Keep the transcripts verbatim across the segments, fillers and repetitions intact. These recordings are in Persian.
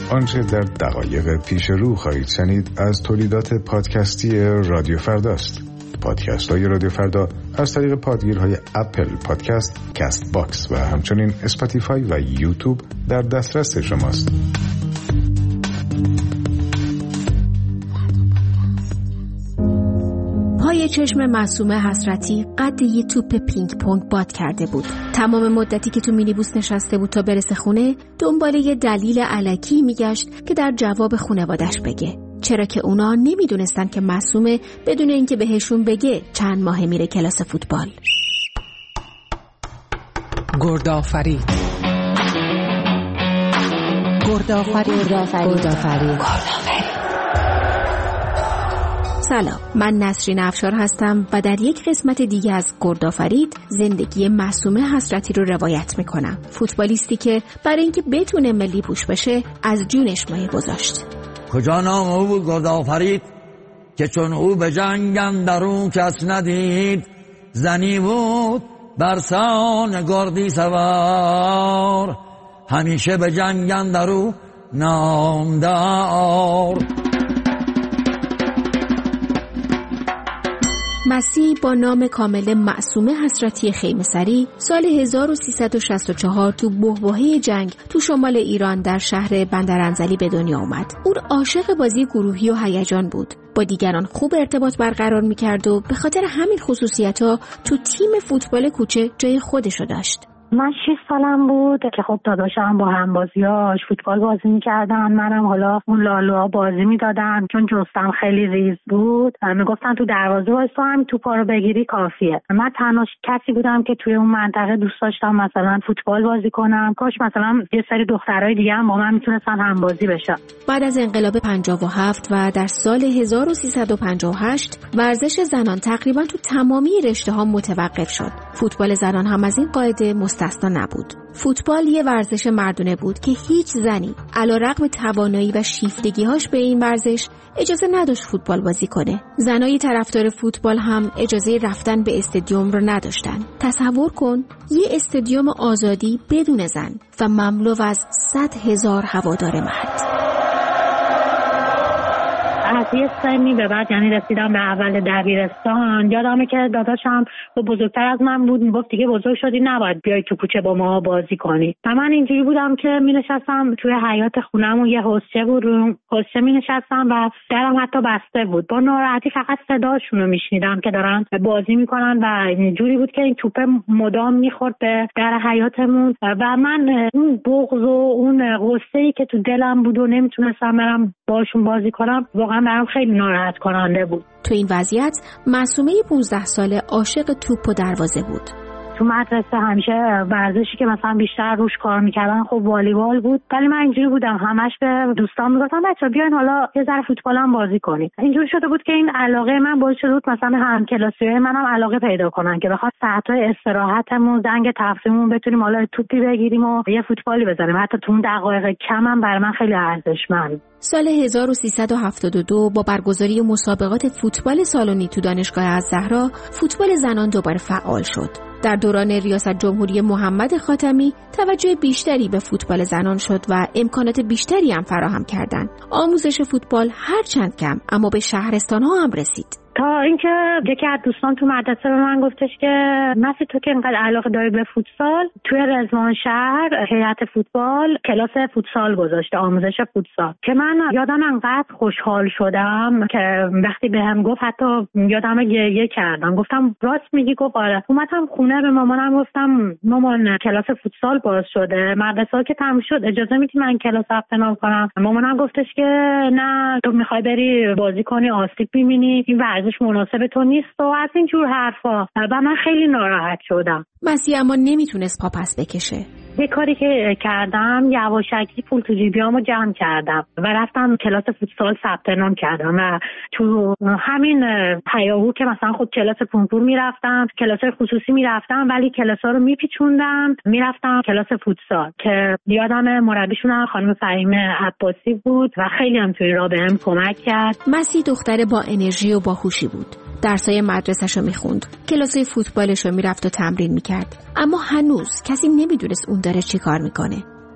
آنچه در دقایق پیش رو خواهید شنید از تولیدات پادکستی رادیو فرداست. پادکست های رادیو فردا از طریق پادگیرهای اپل پادکست، کست باکس و همچنین اسپاتیفای و یوتیوب در دسترس شماست. پای چشم معصومه حسرتی قد یه توپ پینگ پونگ باد کرده بود. تمام مدتی که تو مینیبوس نشسته بود تا برسه خونه دنبال یه دلیل الکی میگشت که در جواب خانواده‌اش بگه، چرا که اونا نمیدونستن که معصومه بدون اینکه بهشون بگه چند ماه میره کلاس فوتبال. گردآفرید گردآفرید گردآفرید سلام، من نسرین افشار هستم و در یک قسمت دیگه از گردآفرید زندگی معصومه حسرتی رو روایت میکنم. فوتبالیستی که برای اینکه بتونه ملی پوش بشه از جونش مایه گذاشت. کجا نام او بود گردآفرید که چون او به جنگ اندرون کس ندید، زنی بود برسان گردی سوار، همیشه به جنگ اندرون نامدار. مسیح با نام کامل معصومه حسرتی خیمه‌سری سال هزار و سیصد و شصت و چهار تو بحبوحه جنگ تو شمال ایران در شهر بندرانزلی به دنیا اومد. اون عاشق بازی گروهی و هیجان بود. با دیگران خوب ارتباط برقرار می‌کرد و به خاطر همین خصوصیت‌ها تو تیم فوتبال کوچه جای خودشو داشت. من شش سالم بود که خب داداشم با همبازیاش فوتبال بازی میکردن، منم حالا اون لالوها بازی میدادم. چون جستم خیلی ریز بود میگفتن تو دروازه وایسا هم توپا رو بگیری کافیه. من تنها کسی بودم که توی اون منطقه دوست داشتم مثلا فوتبال بازی کنم. کاش مثلا یه سری دخترای دیگه هم با من میتونستن همبازی بشن. بعد از انقلاب پنجاه و هفت و در سال هزار و سیصد و پنجاه و هشت ورزش زنان تقریبا تو تمامی رشته‌ها متوقف شد. فوتبال زنان هم از این قاعده مستثنا نبود. فوتبال یه ورزش مردونه بود که هیچ زنی علیرغم توانایی و شیفتگی‌هاش به این ورزش اجازه نداشت فوتبال بازی کنه. زنای طرفدار فوتبال هم اجازه رفتن به استادیوم رو نداشتن. تصور کن یه استادیوم آزادی بدون زن و مملو از صد هزار هوادار مرد. از یه سنی به بعد یعنی رسیدم به اول دبیرستان، یادمه که داداشم بزرگتر از من بود، میگفت دیگه بزرگ شدی نباید بیای تو کوچه با ما بازی کنی. و من اینجوری بودم که می نشستم توی حیاط خونمون، یه حوضچه بود، رو حوضچه می نشستم و درم حتی بسته بود. با ناراحتی فقط صداشون رو میشنیدم که دارن بازی میکنن و اینجوری بود که این توپ مدام میخورد به در حیاطمون و من اون بغض و اون غصه‌ای که تو دلم بود و نمیتونستم برم باشون بازی کنم واقعا برام خیلی ناراحت کننده بود. تو این وضعیت معصومه پانزده ساله عاشق توپ و دروازه بود. تو مدرسه همیشه ورزشی که مثلا بیشتر روش کار میکردن خب والیبال بود، ولی من اینجوری بودم همش به دوستان میگفتم بچه‌ها بیاین حالا یه ذره فوتبال هم بازی کنیم. اینجوری شده بود که این علاقه من باعث شد مثلا همکلاسی‌های منم علاقه پیدا کنن که بخواد ساعت‌های استراحتمون زنگ تفریحمون بتونیم حالا توپی بگیریم و یه فوتبالی بزنیم. حتی تو اون دقایق کمم برای من خیلی ارزشمند. سال هزار و سیصد و هفتاد و دو با برگزاری مسابقات فوتبال سالنی تو دانشگاه الزهرا فوتبال زنان دوباره فعال شد. در دوران ریاست جمهوری محمد خاتمی توجه بیشتری به فوتبال زنان شد و امکانات بیشتری هم فراهم کردند. آموزش فوتبال هرچند کم اما به شهرستان‌ها هم رسید. تا اینکه یکی از دوستان تو مدرسه به من گفتش که نسی تو که اینقدر علاقه داری به فوتسال، توی رضوان شهر هیئت فوتبال کلاس فوتسال گذاشته، آموزش فوتسال. که من یادم انقدر خوشحال شدم که وقتی بهم گفت حتی یادم گریه کردم. گفتم راست میگی؟ گفت آره. اومدم خونه به مامانم گفتم مامان کلاس فوتسال باز شده، مدرسه که تموم شد اجازه میدی من کلاس ثبت نام کنم؟ مامانم گفتش که نه تو میخوای بری بازی کنی آسیب میبینی، این ورزش مناسب تو نیست و از این جور حرفا. و من خیلی ناراحت شدم. مسیح اما نمیتونست پا پس بکشه. یه کاری که کردم یواشکی پول تو جیبیامو جمع کردم و رفتم کلاس فوتسال ثبت نام کردم و تو همین هیاهو که مثلا خود کلاس کنکور میرفتم، کلاس خصوصی میرفتم، ولی کلاسا رو میپیچوندم میرفتم کلاس فوتسال که یادم مربیشون خانم فهیمه عباسی بود و خیلی هم توی راه بهم کمک کرد. مسیح دختر با انرژی و باهوشی بود. درسای مدرسه‌شو میخوند، کلاسای فوتبالشو میرفت و تمرین میکرد، اما هنوز کسی نمیدونست اون داره چی کار میکنه.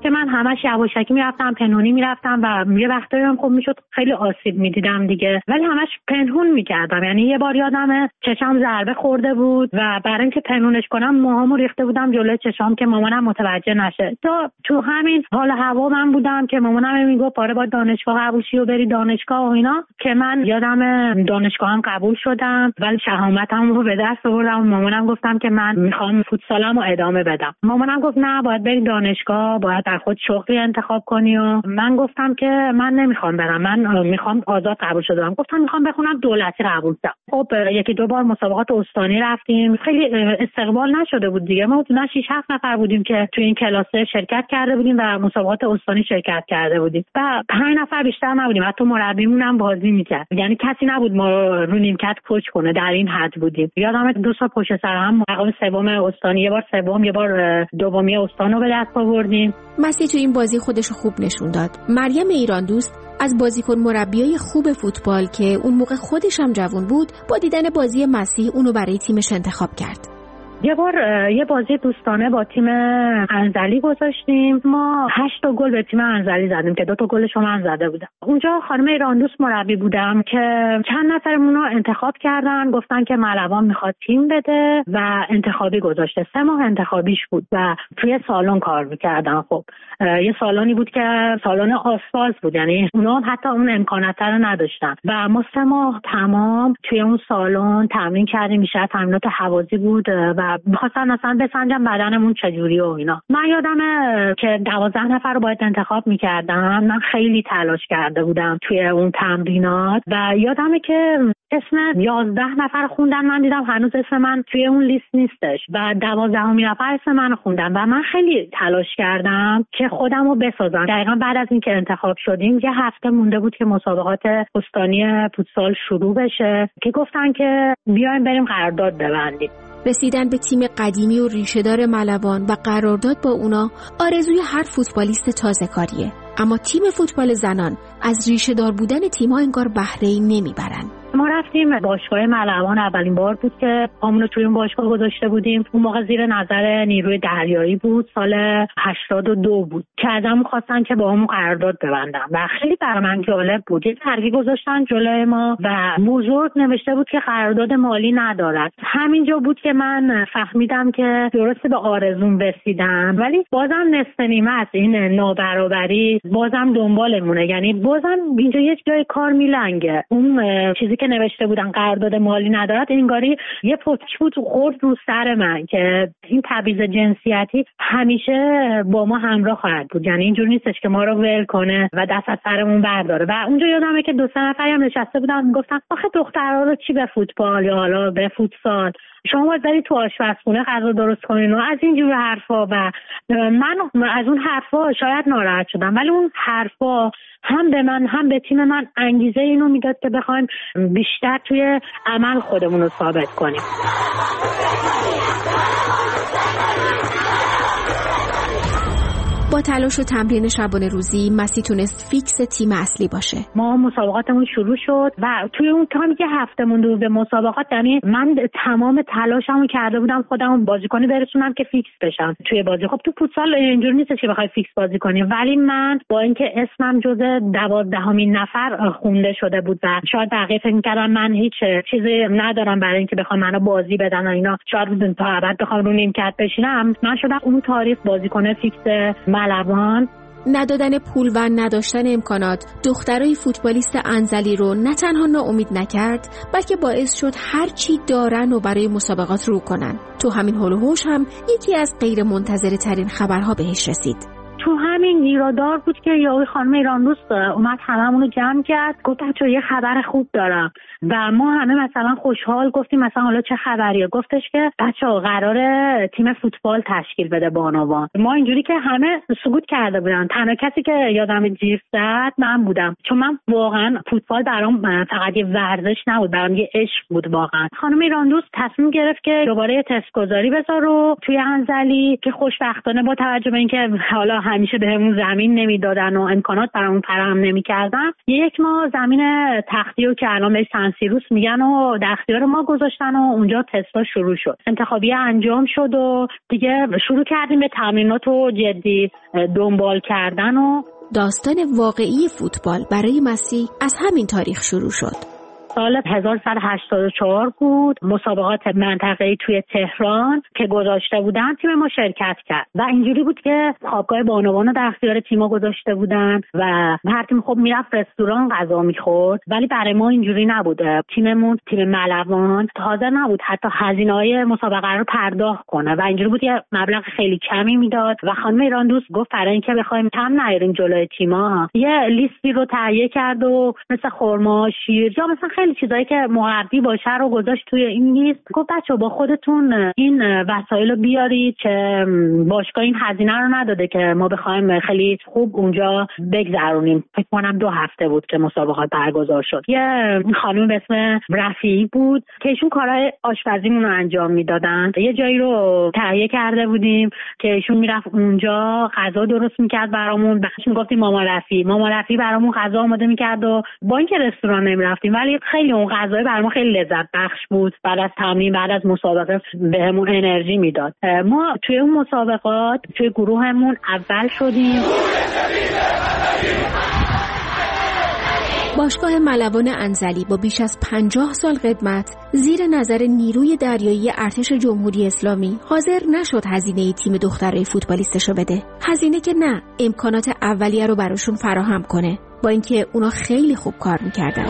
که من همش یواشکی میرفتم، پنهونی میرفتم و یه وقتایی هم خب میشد خیلی آسیب میدیدم دیگه، ولی همش پنهون میکردم. یعنی یه بار یادمه چشام ضربه خورده بود و برای اینکه پنهونش کنم موهامو ریخته بودم جلوی چشام که مامانم متوجه نشه. تا تو همین حال هوا من بودم که مامانم میگفت آره با دانشگاه قبول شی و بری دانشگاه و اینا، که من یادم دانشگاهم قبول شدم ولی شهامتم رو به دست آوردم و مامانم گفتم که من میخوام فوتسالمو ادامه بدم. مامانم گفت نه باید بری دانشگاه، باید در خود شغلی انتخاب کنی و من گفتم که من نمیخوام برم، من میخوام آزاد قبول شدم. گفتم میخوام بخونم دولتی قبول شدم. خب یکی دو بار مسابقات استانی رفتیم، خیلی استقبال نشده بود دیگه. ما حدودا شش هفت نفر بودیم که توی این کلاسه شرکت کرده بودیم و مسابقات استانی شرکت کرده بودیم و پنج نفر بیشتر نبودیم، حتی مربیمون هم بازی میکرد، یعنی کسی نبود ما رو رو نیمکت کوچ کنه. در این حد بودیم. یادم دو سال پشت سر هم مقام سوم استانی، یه بار سوم یه بار دومی استان رو به دست آوردیم. مسی تو این بازی خودش خوب نشون داد. مریم ایران دوست از بازیکن مربیای خوب فوتبال که اون موقع خودش هم جوان بود، با دیدن بازی مسی اونو برای تیمش انتخاب کرد. یه بار یه بازی دوستانه با تیم انزلی گذاشتیم، ما هشت تا گل به تیم انزلی زدیم که دو تا گلش من زده بودم. اونجا خانم ایران دوست مربی بودم که چند نفرمون رو انتخاب کردن، گفتن که ملوان میخواد تیم بده و انتخابی گذاشته. سه ماه انتخابیش بود و توی سالن کار میکردن. خب یه سالنی بود که سالن آسفالت بود، یعنی اونا حتی اون امکانات رو نداشتن و ما سه ماه تمام توی اون سالن تمرین کردیم. بیشتر تمرینات هوازی بود و می‌خواستن مثلا بسنجم بدنمون چجوریه و اینا. من یادمه که دوازده نفر رو باید انتخاب می‌کردم. من خیلی تلاش کرده بودم توی اون تمرینات و یادمه که اسم یازده نفر خوندن، من دیدم هنوز اسم من توی اون لیست نیستش و دوازدهمین نفر اسم منو خوندن و من خیلی تلاش کردم که خودم رو بسازم. دقیقاً بعد از اینکه انتخاب شدیم یه هفته مونده بود که مسابقات استانی فوتسال شروع بشه که گفتن که بیایم بریم قرارداد ببندیم. رسیدن به تیم قدیمی و ریشه‌دار ملوان و قرارداد با اونا آرزوی هر فوتبالیست تازه کاریه، اما تیم فوتبال زنان از ریشه‌دار بودن تیم‌ها انگار بهره‌ای نمیبرن. ما رفتیم باشگاه ملوان، اولین بار بود که پامونو توی اون باشگاه گذاشته بودیم. اون موقع زیر نظر نیروی دریایی بود، سال هشتاد و دو بود که ازمون خواستن که با همون قرارداد ببندم و خیلی برای من جالب بود. یه ترگی گذاشتن جلوی ما و بزرگ نوشته بود که قرارداد مالی ندارد. همینجا بود که من فهمیدم که درسته به آرزوم رسیدم ولی بازم نصف نیمه است. این نابرابری بازم دنبالمونه، یعنی بازم اینجا یه جای کار میلنگه. اون چیزی که نوشته بودن قرارداد مالی ندارد انگاری یه پتک بود خورد رو سر من که این تبعیض جنسیتی همیشه با ما همراه خواهد بود. یعنی اینجور نیستش که ما رو ول کنه و دست از سرمون برداره. و اونجا یادمه که دو سه نفری هم نشسته بودن میگفتن آخه دخترها رو چی به فوتبال یا حالا به فوتسال، شما باید برید تو آشپزخونه غذا درست کنین و از اینجور حرفا. و من از اون حرفا شاید ناراحت شدم ولی اون حرفا هم به من هم به تیم من انگیزه اینو میداد که بخوایم بیشتر توی عمل خودمون رو ثابت کنیم. با تلاش و تمرین شبانه روزی مسی تونست فیکس تیم اصلی باشه. ما مسابقاتمون شروع شد و توی اون تامی که هفته مونده بود به مسابقات، یعنی من تمام تلاشمو کرده بودم خودم بازیکنی برسونم که فیکس بشم توی بازی. خب تو فوتسال اینجوری نیست که بخوای فیکس بازی کنی، ولی من با اینکه اسمم جزء دوازدهمین نفر خونده شده بود و شاید بقیه فکر می‌کردن من هیچ چیزی ندارم برای اینکه بخوام منو بازی بدن و اینا، شاید تا ابد بخوام رو نیمکت بشینم، من شدم اون تاریخ بازیکن فیکس ملوان. ندادن پول و نداشتن امکانات دخترای فوتبالیست انزلی رو نه تنها ناامید نکرد بلکه باعث شد هر چی دارن و برای مسابقات رو کنن. تو همین هول و هوش هم یکی از غیر منتظره ترین خبرها بهش رسید. تو همین ایرادار بود که یاوی خانم ایران دوست اومد هممون رو جمع کرد، گفت بچه‌ها یه خبر خوب دارم و ما همه مثلا خوشحال گفتیم مثلا حالا چه خبریه؟ گفتش که بچه‌ها قراره تیم فوتبال تشکیل بده بانوان. ما اینجوری که همه سکوت کرده بودن، تنها کسی که یادم جیغ زد من بودم، چون من واقعا فوتبال برام فقط یه ورزش نبود، برام یه عشق بود واقعا. خانم ایران دوست تصمیم گرفت که دوباره تست گذاری بذاره توی انزلی که خوشبختانه با توجه به اینکه حالا همیشه بهمون زمین نمیدادن و امکانات برامون فراهم نمیکردن، یک ما زمین تختی رو که الان بهش سنسیروس میگن و در اختیار ما گذاشتن و اونجا تستا شروع شد. انتخابی انجام شد و دیگه شروع کردیم به تمرینات و جدی دنبال کردن. و داستان واقعی فوتبال برای مسیح از همین تاریخ شروع شد. سال هزار و سیصد و هشتاد و چهار بود، مسابقات منطقه‌ای توی تهران که گذاشته بودن تیم ما شرکت کرد و اینجوری بود که خوابگاه بانوان رو در اختیار تیم‌ها گذاشته بودن و هر تیم خب میرفت رستوران غذا می‌خورد، ولی برای ما اینجوری نبود. تیممون تیم ملوان حاضر نبود حتی هزینه‌های مسابقه رو پرداخت کنه و اینجوری بود یه مبلغ خیلی کمی میداد و خانم ایران دوست گفت برای اینکه بخوایم کم نیاریم جلوی تیم‌ها یه لیستی رو تهیه کرد و مثل خرما، شیر یا مثلا خیلی چیزایی که مربی باشه رو گذاشت توی این لیست. گفت بچه‌ها با خودتون این وسایل رو بیارید که باشگاه این هزینه رو نداده که ما بخوایم خیلی خوب اونجا بگذرونیم. فکر کنم دو هفته بود که مسابقات برگزار شد. یه خانم به اسم رفیعی بود که ایشون کارهای آشپزیمون رو انجام میدادن. یه جایی رو تهیه کرده بودیم که ایشون میرفت اونجا غذا درست میکرد برامون. بخش میگفتیم ماما رفیعی، ماما رفیعی برامون غذا آماده میکرد و با اینکه رستوران نمیرفتیم ولی خیلی اون غذای برام خیلی لذت بخش بود. بعد از تمرین، بعد از مسابقه بهمون انرژی میداد. ما توی اون مسابقات توی گروهمون اول شدیم. باشگاه ملوان انزلی با بیش از پنجاه سال خدمت زیر نظر نیروی دریایی ارتش جمهوری اسلامی حاضر نشد هزینه تیم دخترای فوتبالیستشو بده. هزینه که نه، امکانات اولیه رو براشون فراهم کنه، با اینکه اونا خیلی خوب کار میکردن.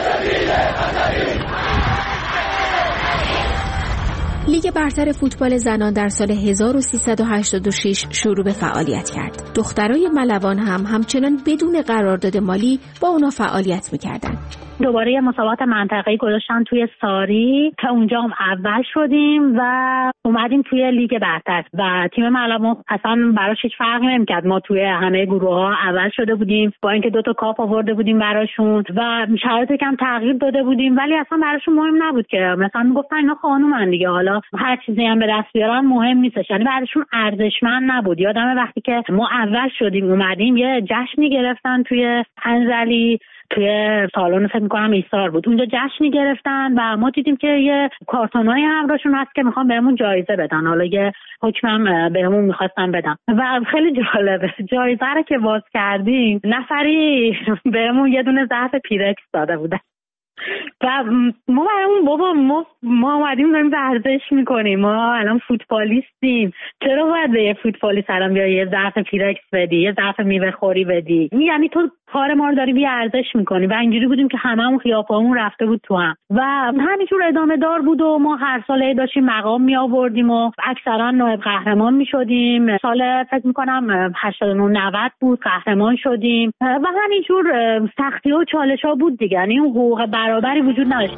لیگ برتر فوتبال زنان در سال هزار و سیصد و هشتاد و شش شروع به فعالیت کرد. دخترای ملوان هم همچنان بدون قرارداد مالی با اونا فعالیت میکردن. دوباره یه مسابقات منطقه‌ای گذاشتن توی ساری که اونجا هم اول شدیم و اومدیم توی لیگ برتر و تیم ملوان اصلا براش هیچ فرقی نمی‌کرد. ما توی همه گروه‌ها اول شده بودیم با اینکه دو تا کاپ آورده بودیم براشون و شرایط کم تغییر داده بودیم، ولی اصلا براشون مهم نبود که مثلا میگفتن اینا خانومن دیگه، حالا هر چیزی هم به دست بیارن مهم نیستش، یعنی براشون ارزشمند نبود. یادمه وقتی که ما اول شدیم اومدیم یه جشنی گرفتن توی انزلی، توی سالن فکر می‌کنم ایثار بود، اونجا جشنی گرفتن و ما دیدیم که یه کارتونای همراهشون هست که میخوان بهمون جایزه بدن. حالا یه حکمم بهمون می‌خواستن بدن و خیلی جالبه، جایزه رو که باز کردیم نفری بهمون یه دونه ظرف پیرکس داده بودن و ما برامون بابا ما ما اومدیم داریم ورزش میکنیم، ما الان فوتبالیستیم، چرا باید به یه فوتبالیست الان بیا یه ظرف پیرکس بدی، یه ظرف میوه خوری بدی؟ یعنی تو کار ما رو داری بی ارزش میکنی. و اینجوری بودیم که هممون خیاپامون رفته بود تو هم و همینجور ادامه دار بود و ما هر سال داشتیم مقام می آوردیم و اکثرا نایب قهرمان میشدیم. سال فکر میکنم هشتاد و نه نود بود قهرمان شدیم و همینجور سختی و چالش ها بود دیگه، یعنی اون حقوق برابری وجود نداشت.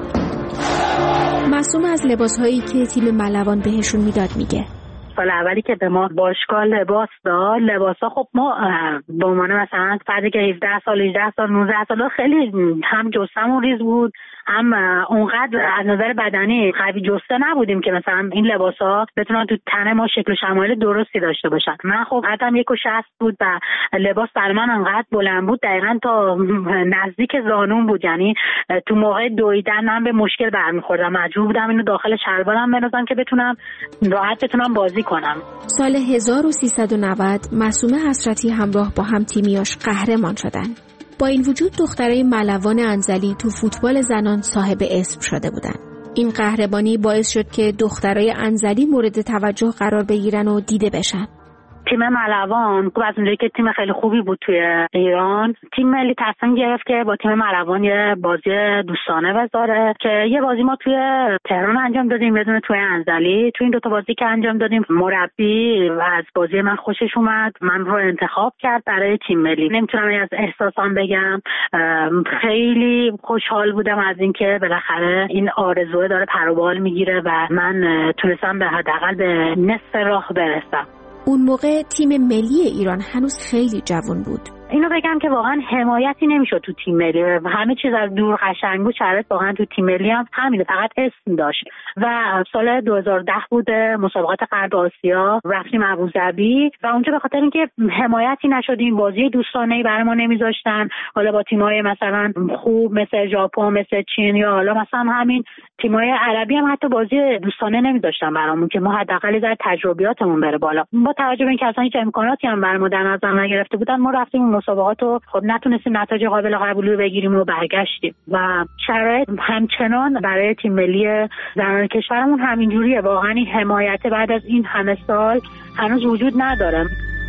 معصومه از لباسهایی که تیم ملوان بهشون میداد میگه سال اولی که به ما باشگاه لباس داد، لباسا خب ما به عنوان مثلا فردی که هفده سال هجده سال نوزده سال خیلی هم جسممون ریز بود، هم اونقدر از نظر بدنی قوی جسته نبودیم که مثلا این لباسا بتونن تو تن ما شکل و شمایل درستی داشته باشن. من خب قدم یک و شصت بود و لباس برای من انقدر بلند بود دقیقاً تا نزدیک زانون بود، یعنی تو موقع دویدن من به مشکل برمیخوردم، مجبور بودم اینو داخل شلوارم بندازم که بتونم راحت بتونم بازی کنم. سال هزار و سیصد و نود معصومه حسرتی همراه با هم تیمیاش قهرمان شدن. با این وجود دخترای ملوان انزلی تو فوتبال زنان صاحب اسم شده بودن. این قهرمانی باعث شد که دخترای انزلی مورد توجه قرار بگیرن و دیده بشن. تیم ملوان خب از اونجایی که تیم خیلی خوبی بود توی ایران، تیم ملی تصمیم گرفت که با تیم ملوان یه بازی دوستانه بذاره که یه بازی ما توی تهران انجام دادیم، یه دونه توی انزلی. توی این دوتا بازی که انجام دادیم مربی و از بازی من خوشش اومد، من رو انتخاب کرد برای تیم ملی. نمیتونم از احساسام بگم، خیلی خوشحال بودم از اینکه بالاخره این آرزوه داره پر و بال میگیره و من تونستم به حداقل به نصف راه برسم. اون موقع تیم ملی ایران هنوز خیلی جوان بود. اینو بگم که واقعا حمایتی نمیشد تو تیم ملی، همه چیز از دور قشنگ بود. شرایط واقعا تو تیم ملی هم همینه، فقط اسم داشت. و سال دو هزار و ده بود، مسابقات غرب آسیا، رفتیم ابوظبی و اونجا به خاطر اینکه حمایتی نشدیم، بازی دوستانه‌ای برای ما نمیذاشتن، حالا با تیم‌های مثلا خوب مثل ژاپن، مثل چین، یا حالا مثلا همین تیم‌های عربی هم حتی بازی دوستانه نمیذاشتن برامون که ما حداقل در تجربیاتمون بره بالا. با توجه به اینکه اصلا هیچ امکاناتی هم برامون در نظر نگرفته بودن، ما رفتیم اون مسابقات و خب نتونستیم نتایج قابل قبولی رو بگیریم و برگشتیم. و شرایط همچنان برای تیم ملی زنان کشورمون همینجوریه. واقعا این حمایت بعد از این همه سال هنوز وجود نداره.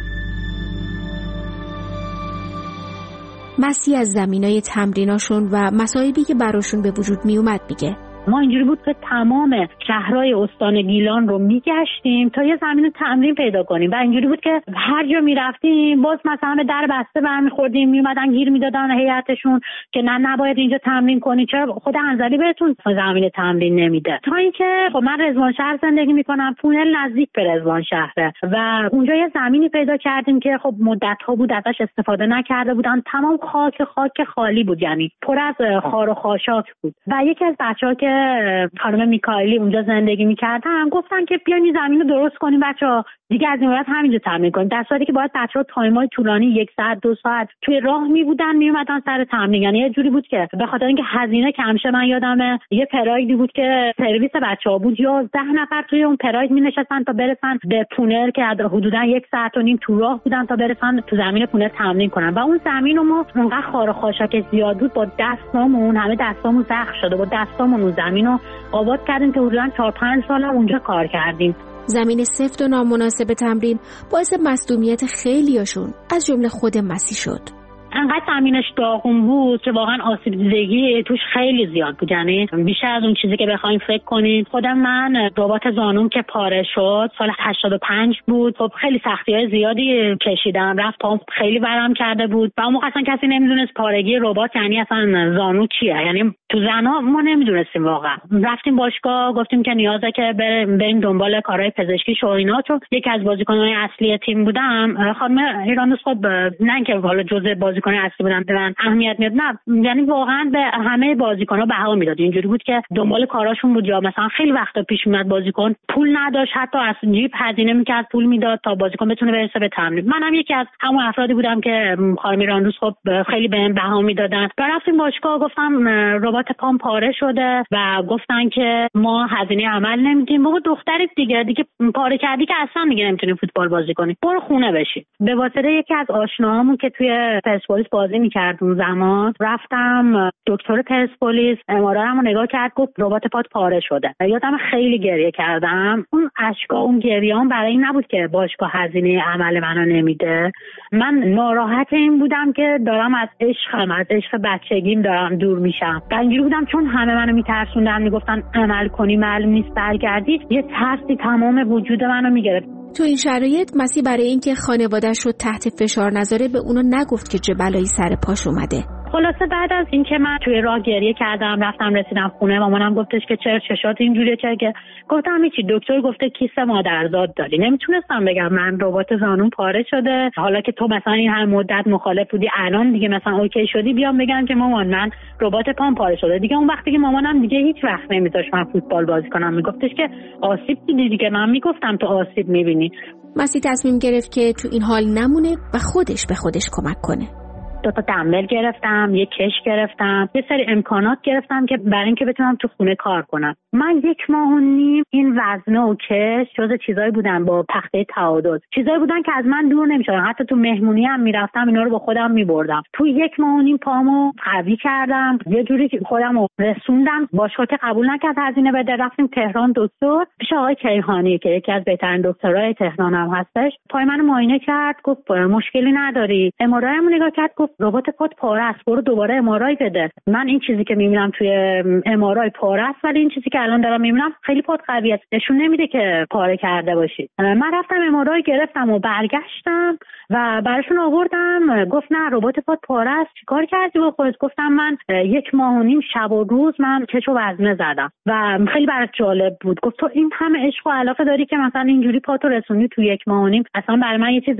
مسی از زمینای تمریناشون و مصائبی که براشون به وجود می اومد میگه ما اینجوری بود که تمام شهرهای استان گیلان رو میگشتیم تا یه زمین تمرین پیدا کنیم و اینجوری بود که هر جا میرفتیم باز مثلا به در بسته برمیخوردیم، میومدن گیر میدادن هیئتشون که نه نباید اینجا تمرین کنی، چرا خود انزلی بهتون زمین تمرین نمیده. تا اینکه خب من رضوان شهر زندگی میکنم، پونل نزدیک به رضوان شهره و اونجا یه زمینی پیدا کردیم که خب مدت‌ها بود ازش استفاده نکرده بودن، تمام خاک خاک خالی بود، یعنی پر از خار و خاشاک بود. و یکی از بچه‌ها که خانم میکائیلی اونجا زندگی میکردن گفتن که بیاین این زمین رو درست کنیم بچه‌ها، دیگه از این بعد همینجا تمرین کنیم. در صورتی که باید بچه‌ها تایمای طولانی یک ساعت دو ساعت توی راه می بودن میومدن سر تمرین. یعنی یه جوری بود که به خاطر اینکه هزینه کم شه، من یادمه یه پرایدی بود که سرویس بچه‌ها بود، یازده نفر توی اون پراید می‌نشستن تا برسن به پونر که حدوداً یک ساعت و نیم تو راه بودن تا برسن تو زمین پونر تمرین کنن. و اون زمین رو ما اونقدر خار و خاشاک زیاد بود، با دستامون همه دستامون زخم شده، با دستامون اون زمین رو آباد کردیم که حدوداً چهار پنج سال اونجا کار کردیم. زمین سفت و نامناسب تمرین باعث مصدومیت خیلیاشون از جمله خود مسی شد. انقدر زمینش داغون بود که واقعا آسیب دیدگی توش خیلی زیاد بود، یعنی بیشتر از اون چیزی که بخوایم فکر کنیم. خودم من رباط زانوم که پاره شد سال هشتاد و پنج بود، خب خیلی سختی‌های زیادی کشیدم، رفت پام خیلی ورم کرده بود و اون موقع اصلا کسی نمیدونست پارگی رباط یعنی اصلا زانو چیه، یعنی تو زنا ما نمیدونستیم واقعا. رفتیم باشگاه گفتیم که نیازه که بریم دنبال کارهای پزشکی شو اینا، چون یکی از بازیکن‌های اصلی تیم بودم. خانم ایرانوس خب نه که حالا جزء بازیکن اصلی بودن به من اهمیت میاد، نه یعنی واقعا به همه بازیکن‌ها بها میداد. اینجوری بود که دنبال کاراشون بود، یا مثلا خیلی وقتا پیش میاد بازیکن پول نداشت، حتی از جیب هزینه میکرد پول میداد تا بازیکن بتونه برسه به تمرین. منم یکی از همون افرادی بودم که خانم ایرانوس خب خیلی بهم بها میدادن. رفتیم باشگاه گفتم رباط پام پاره شده و گفتن که ما هزینه عمل نمیدیم. بابا دختری دیگه دیگه پاره کردی که اصلا دیگه نمیتونی فوتبال بازی کنی، برو خونه بشی. به واسطه یکی از آشناهامون که توی پرسپولیس بازی می‌کرد اون زمان رفتم دکتر پرسپولیس امارامو نگاه کرد، گفت رباط پات پاره شده. یادم خیلی گریه کردم. اون اشکا اون گریه‌ام برای این نبود که باشگاه هزینه عمل منو نمیده، من ناراحت این بودم که دارم از عشقم از عشق بچگیم دارم دور میشم. اینجوری بودم چون همه منو میترسوندن، میگفتن عمل کنی معلوم نیست برگردی، یه ترسی تمام وجود منو میگرفت. تو این شرایط مسی برای اینکه خانواده‌اش رو تحت فشار نذاره به اونو نگفت که چه بلایی سر پاش اومده. خلاصه بعد از اینکه من توی راه گریه کردم رفتم رسیدم خونه، مامانم گفتش که چرا چشات اینجوریه، چرا که گفتم هیچی، دکتر گفته کیست مادرزاد داری. نمیتونستم بگم من رباط زانوم پاره شده، حالا که تو مثلا این هم مدت مخالف بودی الان دیگه مثلا اوکی شدی بیام بگم که مامان من رباط پام پاره شده. دیگه اون وقتی که مامانم دیگه هیچ وقت نمیذاشت من فوتبال بازی کنم، میگفتش که آسیب دیدی دیگه. من میگفتم تو آسیب میبینی. مسی تصمیم گرفت که تو این حال نمونه و خودش به خودش کمک کنه. دو تا دمبل گرفتم، یک کش گرفتم، یه سری امکانات گرفتم که برای اینکه بتونم تو خونه کار کنم. من یک ماه و نیم این وزنه و کش جز چیزایی بودن با تخته تعادل، چیزایی بودن که از من دور نمیشدن. حتی تو مهمونی هم میرفتم اینا رو با خودم میبردم. تو یک ماه و نیم پامو قوی کردم، یه جوری خودمو رسوندم. باشگاه که قبول نکرد هزینه بده، رفتیم تهران دکتر پیش آقای کیهانی که یکی از بهترین دکترای تهران هم هستش. پای منو معاینه کرد، گفت مشکلی نداری. ام آر آی نگاه کرد، گفت ربات پات پاره است، برو دوباره ام آر آی بده. من این چیزی که میبینم توی ام آر آی پاره است، ولی این چیزی که الان دارم میبینم خیلی پات قوی است، نشون نمیده که پاره کرده باشی. من رفتم ام آر آی گرفتم و برگشتم و براشون آوردم. گفت نه ربات پات پاره است. چیکار کردی با خودت؟ گفتم من یک ماه و نیم شب و روز من کش و وزنه زدم و خیلی برات جالب بود. گفت تو این همه عشق و علاقه داری که مثلا اینجوری پاتو رسوندی تو یک ماه و نیم، اصلا برای من یه چیز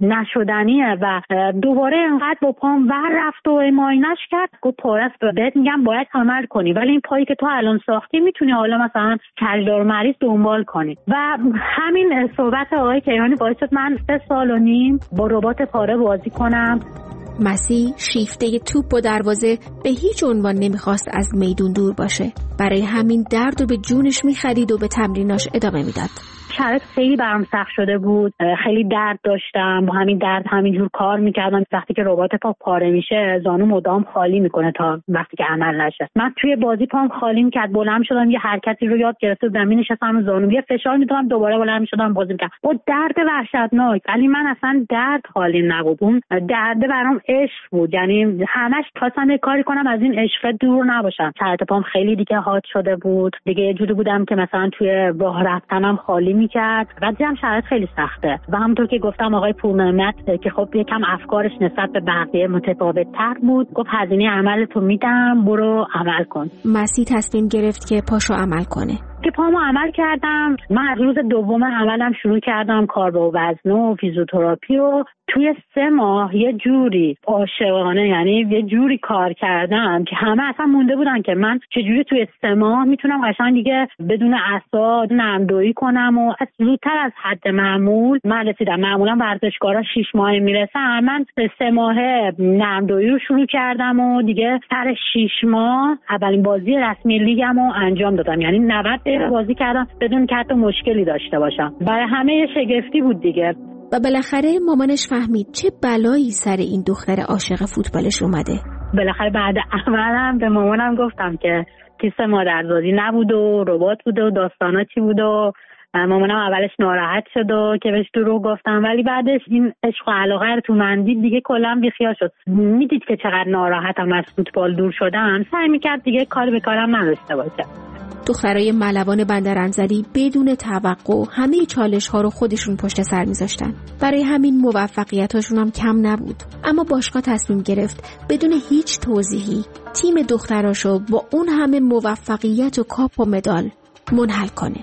نشدنیه. و دوباره انقدر با پام ور رفت و ماینش کرد. گفت پاره است، بهت میگم باید عمل کنی، ولی این پایی که تو الان ساختی میتونی حالا مثلا کجدار مریض دنبال کنی. و همین صحبت آقای کیهانی باعث شد من سه سال و نیم با ربات پاره بازی کنم. مسیح شیفته توپ و دروازه به هیچ عنوان نمیخواست از میدون دور باشه. برای همین درد رو به جونش میخرید و به تمریناش ادامه میداد. شرایط خیلی برام سخت شده بود، خیلی درد داشتم، با همین درد همینجور کار میکردم. وقتی که ربات پا پاره میشه زانو مدام خالی میکنه تا وقتی که عمل نشه. من توی بازی پام خالی میکرد، بلند شدم یه حرکتی رو یاد گرفته بودم، می‌نشستم زانو یه فشار میدادم دوباره بلند میشدم بازی میکردم با درد وحشتناک. ولی من اصلا درد خالی نبود، اون درد برام عشق بود. یعنی همش خواستم یه کاری کنم از این عشق دور نباشم. شرایط پام خیلی دیگه حاد شده بود، دیگه یه جوری بودم که مثلا توی راه رفتنم خالی میکرد و دیدم شرایط خیلی سخته. و همونطور که گفتم آقای پورنعمت که خب یکم افکارش نسبت به بقیه متفاوت تر بود، گفت هزینه عملتو میدم برو عمل کن. مسیح تصمیم گرفت که پاشو عمل کنه. که پامو عمل کردم. من از روز دوم عملم شروع کردم کار با وزنه و فیزیوتراپی و توی سه ماه یه جوری عاشقانه، یعنی یه جوری کار کردم که همه اصلا مونده بودن که من چجوری توی سه ماه میتونم قشنگ دیگه بدون عصا نرمدویی کنم و از زودتر از حد معمول من رسیدم. معمولا ورزشکارا شش ماه میرسن، من سه ماه نرمدویی رو شروع کردم و دیگه سر شش ماه اولین بازی رسمی لیگم رو انجام دادم. یعنی نود دقیقه بازی کردم بدون که حتی مشکلی داشته باشم. برای همه یه شگفتی بود دیگه. و بالاخره مامانش فهمید چه بلایی سر این دختر عاشق فوتبالش اومده. بالاخره بعد عملم به مامانم گفتم که کیسه مادرزادی نبود و ربات بود و داستانا چی بود و مامانم اولش ناراحت شد و که بهش دروغ گفتم، ولی بعدش این عشق و علاقه رو تو من دید دیگه کلا بیخیال شد. میدید که چقدر ناراحتم از فوتبال دور شدم، سعی میکرد دیگه کاری به کارم نداشته باشه. دخترای ملوان بندرانزلی بدون توقع همه چالش ها رو خودشون پشت سر میذاشتن. برای همین موفقیتاشون هم کم نبود. اما باشگاه تصمیم گرفت بدون هیچ توضیحی تیم دختراشو با اون همه موفقیت و کاپ و مدال منحل کنه.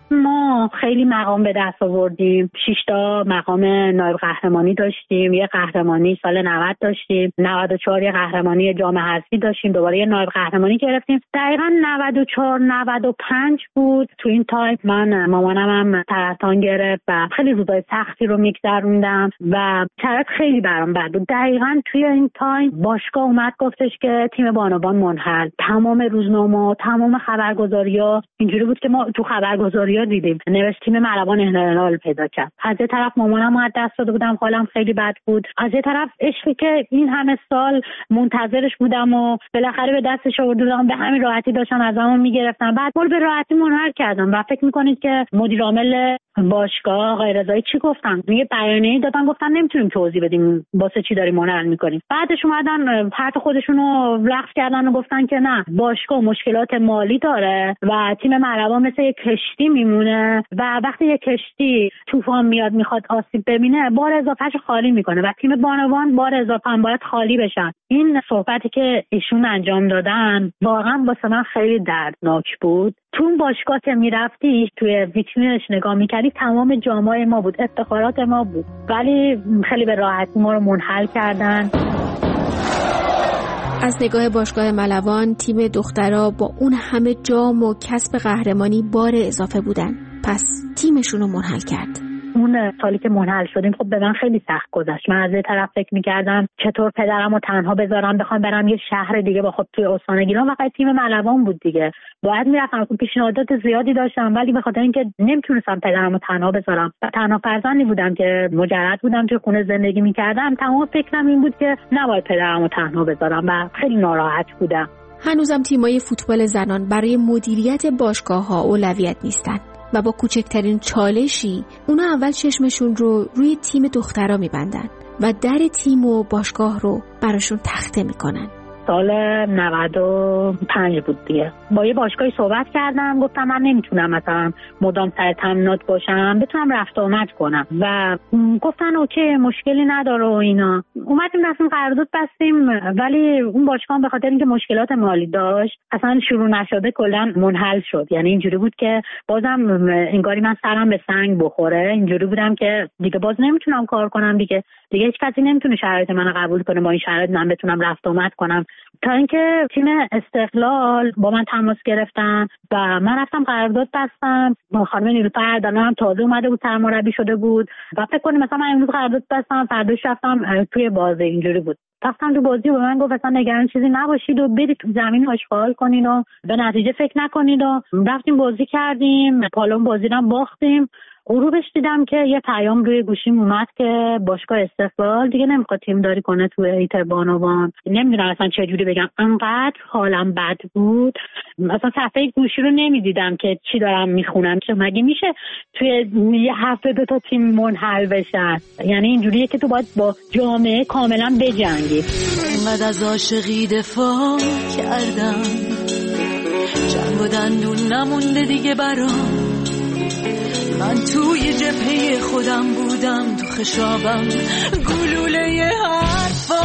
ما خیلی مقام به دست آوردیم. شش تا مقام نایب قهرمانی داشتیم، یه قهرمانی سال نود داشتیم، نود و چهار یه قهرمانی جام حذفی داشتیم، دوباره یه نایب قهرمانی گرفتیم. دقیقاً نود و چهار نود و پنج بود. تو این تایم من مامانم هم سرطان گرفت و خیلی روزای سختی رو میگذروندم و شرایط خیلی برام بد بود. دقیقاً توی این تایم باشگاه اومد گفتش که تیم بانوان منحل. تمام روزنامه‌ها، تمام خبرگزاری‌ها اینجوری بود که ما تو خبرگزاری دیدیم نوشت تیم ملوان احتمال پیدا کرد. از یه طرف مامانم از دست داده بودم، حالم خیلی بد بود. از یه طرف عشقی که این همه سال منتظرش بودم و بالاخره به دستش آوردم، به همین راحتی داشتن ازمون میگرفتن. بعد بول به راحتی منحل کردم و فکر میکنید که مدیر عامل باشگاه آقای رضایی چی گفتن؟ یه بیانیه‌ای دادن گفتن نمیتونیم توضیح بدیم واسه چی داریم منحل میکنیم. بعدش اومدن حرف خودشونو لغو کردن و گفتن که نه، باشگاه مشکلات مالی داره و تیم ملوان مثل یک کشتی میمونه و وقتی یک کشتی طوفان میاد میخواد آسیب ببینه بار اضافهش خالی میکنه و تیم بانوان بار اضافه هم باید خالی بشن. این صحبتی که ایشون انجام دادن واقعا واسه من خیلی دردناک بود. تو اون باشگاه که میرفتی توی ویترینش نگاه میکردی تمام جامای ما بود، افتخارات ما بود، ولی خیلی به راحتی ما رو منحل کردن. از نگاه باشگاه ملوان تیم دخترها با اون همه جام و کسب قهرمانی بار اضافه بودن، پس تیمشون رو منحل کرد. اون سالی که منحل شدیم خب به من خیلی سخت گذشت. من از یه طرف فکر می‌کردم چطور پدرم رو تنها بذارم بخوام برم یه شهر دیگه، با خب توی استان گیلان فقط تیم ملوان بود دیگه، باید میرفتم. پیشنهادات زیادی داشتم ولی به خاطر اینکه نمیتونستم پدرم رو تنها بذارم و تنها فرزندی بودم که مجرد بودم توی خونه زندگی می‌کردم، تمام فکرم این بود که نباید پدرم رو تنها بذارم و خیلی ناراحت بودم. هنوزم تیمای فوتبال زنان برای مدیریت باشگاه‌ها اولویت نیستن و با کوچکترین چالشی اونا اول چشمشون رو روی تیم دخترها میبندن. و در تیم و باشگاه رو براشون تخته میکنن. سال نود و پنج بود دیگه. با یه باشگاهی صحبت کردم، گفتم من نمیتونم مثلا مدام سر تمرینات باشم، بتونم رفت آمد کنم و گفتن اوکی مشکلی نداره و اینا. اومدیم رفتیم قرارداد بستیم، ولی اون باشگاه به خاطر اینکه مشکلات مالی داشت اصلا شروع نشده کلا منحل شد. یعنی اینجوری بود که بازم انگاری من سرم به سنگ بخوره. اینجوری بودم که دیگه باز نمیتونم کار کنم، دیگه دیگه هیچ کسی نمیتونه شرایط منو قبول کنه، با این شرایط من بتونم رفت آمد کنم. تا اینکه تیم استقلال با من تماس گرفتن و من رفتم قرارداد بستم. خانم نیلوفر هم تازه اومده بود، سرمربی شده بود و فکر کنیم مثلا من امروز قرارداد بستم، فرداش رفتم توی بازی. اینجوری بود رفتم تو بازی و به من گفت اصلا نگران چیزی نباشید و برید تو زمین اشغال کنین و به نتیجه فکر نکنید. و رفتیم بازی کردیم، پالون بازی رو باختیم. غروبش دیدم که یه پیام روی گوشیم اومد که باشگاه استقلال دیگه نمیخواد تیم داری کنه تو ایتر بانوان. نمیدونم اصلا چه جوری بگم، انقدر حالم بد بود. اصلا صفحه گوشی رو نمیدیدم که چی دارم میخونم. چه مگه میشه توی یه هفته دو تا تیم منحل بشن؟ یعنی اینجوریه که تو باید با جامعه کاملا بجنگی. اینقدر از عاشقی دفاع کردم، جنگ و دندون نمونده دیگه برام. من توی جبهه خودم بودم، تو خشابم گلوله حرفام.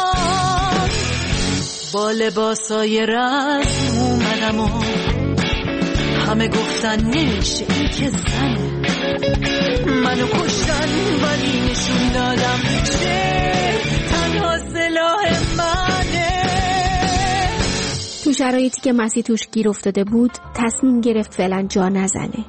با لباسای رسم اومدم و همه گفتن نمیشه این که زنه. منو کشتن ولی نشون دادم که تنها سلاح منه. تو شرایطی که مسی توش گیر افتاده بود تصمیم گرفت فعلا جا نزنه.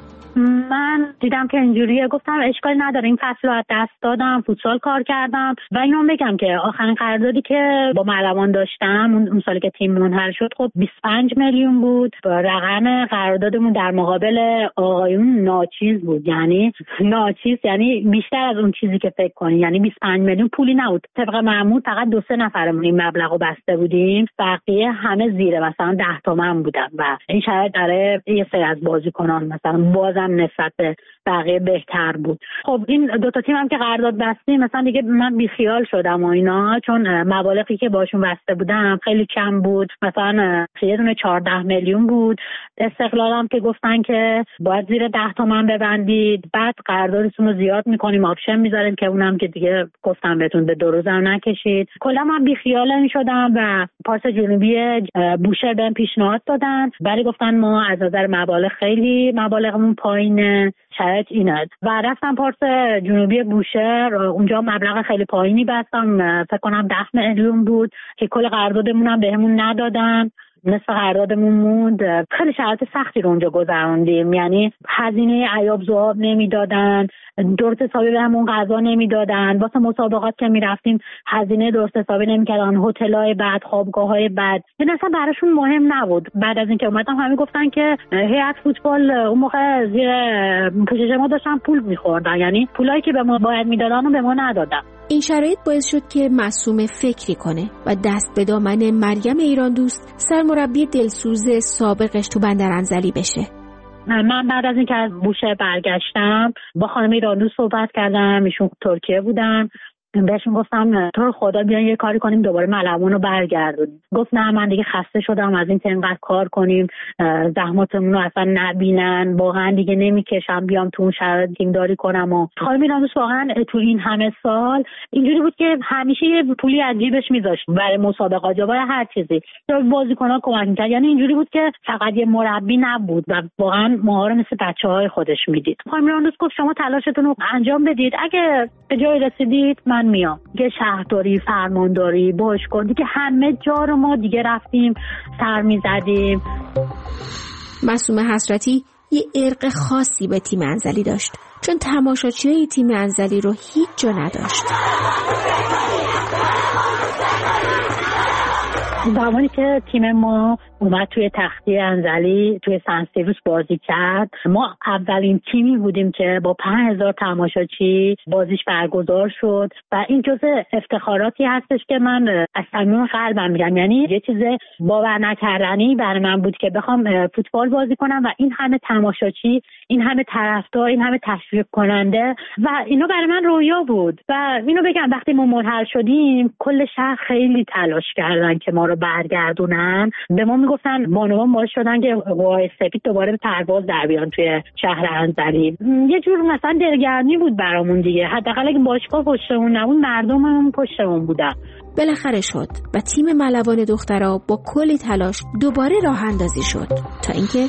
من دیدم که اینجوریه، گفتم اشکالی نداره، این فصل رو از دست دادم، فوتسال کار کردم و اینو بگم که آخرین قراردادی که با ملوان داشتم اون سالی که تیم منحل شد خب بیست و پنج میلیون بود. رقم قراردادمون در مقابل آقایون ناچیز بود، یعنی ناچیز یعنی بیشتر از اون چیزی که فکر کنی. یعنی بیست و پنج میلیون پولی نبود. طبق معمول فقط دو سه نفرمون این مبلغو بسته بودیم، بقیه همه زیر مثلا ده تومن بودن و این شاید برای یه سری از بازیکنان مثلا باز نسبت به بقیه بهتر بود. خب این دو تا تیم هم که قرارداد بستیم مثلا دیگه من بیخیال شدم و اینا، چون مبالغی که باشون بسته بودم خیلی کم بود. مثلا یه دونه چهارده میلیون بود. استقلال هم که گفتن که باید زیر ده تومن ببندید، بعد قراردادتون رو زیاد میکنیم، آپشن میذاریم که اونم که دیگه گفتم بهتون به دو روزم نکشید. کلا من بیخیال شدم و پارس جنوبی بوشهر بهم پیشنهاد دادن، ولی گفتن ما از نظر مبالغ خیلی مبالغمون پایینه، شاید اینه. و رفتم پارس جنوبی بوشهر، اونجا مبلغ خیلی پایینی بستم، فکر کنم ده میلیون بود که کل قراردادمون هم بهمون ندادن، نصف قراردادمون موند. خیلی شرایط سختی رو اونجا گذروندیم، یعنی هزینه عیاب ذواب نمیدادن، درست حسابی بهمون غذا نمیدادن، واسه مسابقات که میرفتیم هزینه درست حسابی نمیکردن، هتل‌های بعد، خوابگاه‌های بعد، این اصلا براشون مهم نبود. بعد از اینکه اومدم همه گفتن که هیئت فوتبال اون موقع زیر پوشش ما داشتن پول می‌خوردن، یعنی پولایی که به ما باید میدادن و به ما ندادن. این شرایط باعث شد که معصومه فکری کنه و دست به دامن مریم ایراندوست، سرمربی دلسوز سابقش تو بندرانزلی بشه. من بعد از اینکه از بوشهر برگشتم با خانم ایراندوست صحبت کردم، ایشون ترکیه بودن، بهشون گفتم تو رو خدا بیان یه کاری کنیم دوباره ملوان رو برگردونیم. گفت نه من دیگه خسته شدم از این که اینقدر کار کنیم، زحماتمون رو اصلا نبینن، واقعا دیگه نمیکشم بیام تو اون شرایط تیمداری کنم. و خانم ایراندوست واقعا تو این همه سال اینجوری بود که همیشه یه پولی از جیبش میذاشت برای مسابقات یا برای هر چیزی، یا بازیکن‌ها کمک می‌کرد. یعنی اینجوری بود که فقط یه مربی نبود و واقعا ما رو مثل بچه‌های خودش میدید. خانم ایراندوست گفت شما تلاشتون رو انجام بدید، اگه به جای رسیدید من میام. دیگه شهرداری، فرمانداری، باشگاه، دیگه همه جا رو ما دیگه رفتیم سر میزدیم. معصومه حسرتی یه ارق خاصی به تیم انزلی داشت، چون تماشاچیای تیم انزلی رو هیچ جا نداشت. زمانی که تیم ما اومد توی تختی انزلی توی سن سیروس بازی کرد، ما اولین تیمی بودیم که با پنج هزار تماشاچی بازیش برگزار شد و این جزء افتخاراتی هستش که من از صمیم قلبم میگم. یعنی یه چیز باور نکردنی برای من بود که بخوام فوتبال بازی کنم و این همه تماشاچی این همه طرفدار، این همه تشویق کننده و اینا برای من رویا بود. و اینو بگم وقتی ما منحل شدیم کل شهر خیلی تلاش کردن که ما رو برگردونن. به ما میگفتن بانوان باعث شدن که قوای سفید دوباره به پرواز در بیان توی شهر انزلی. یه جور مثلا دلگرمی بود برامون دیگه. حداقل اگه باشگاه پشتمون نبود مردممون پشتمون بودن. بالاخره شد و تیم ملوان دخترها با کلی تلاش دوباره راه اندازی شد تا اینکه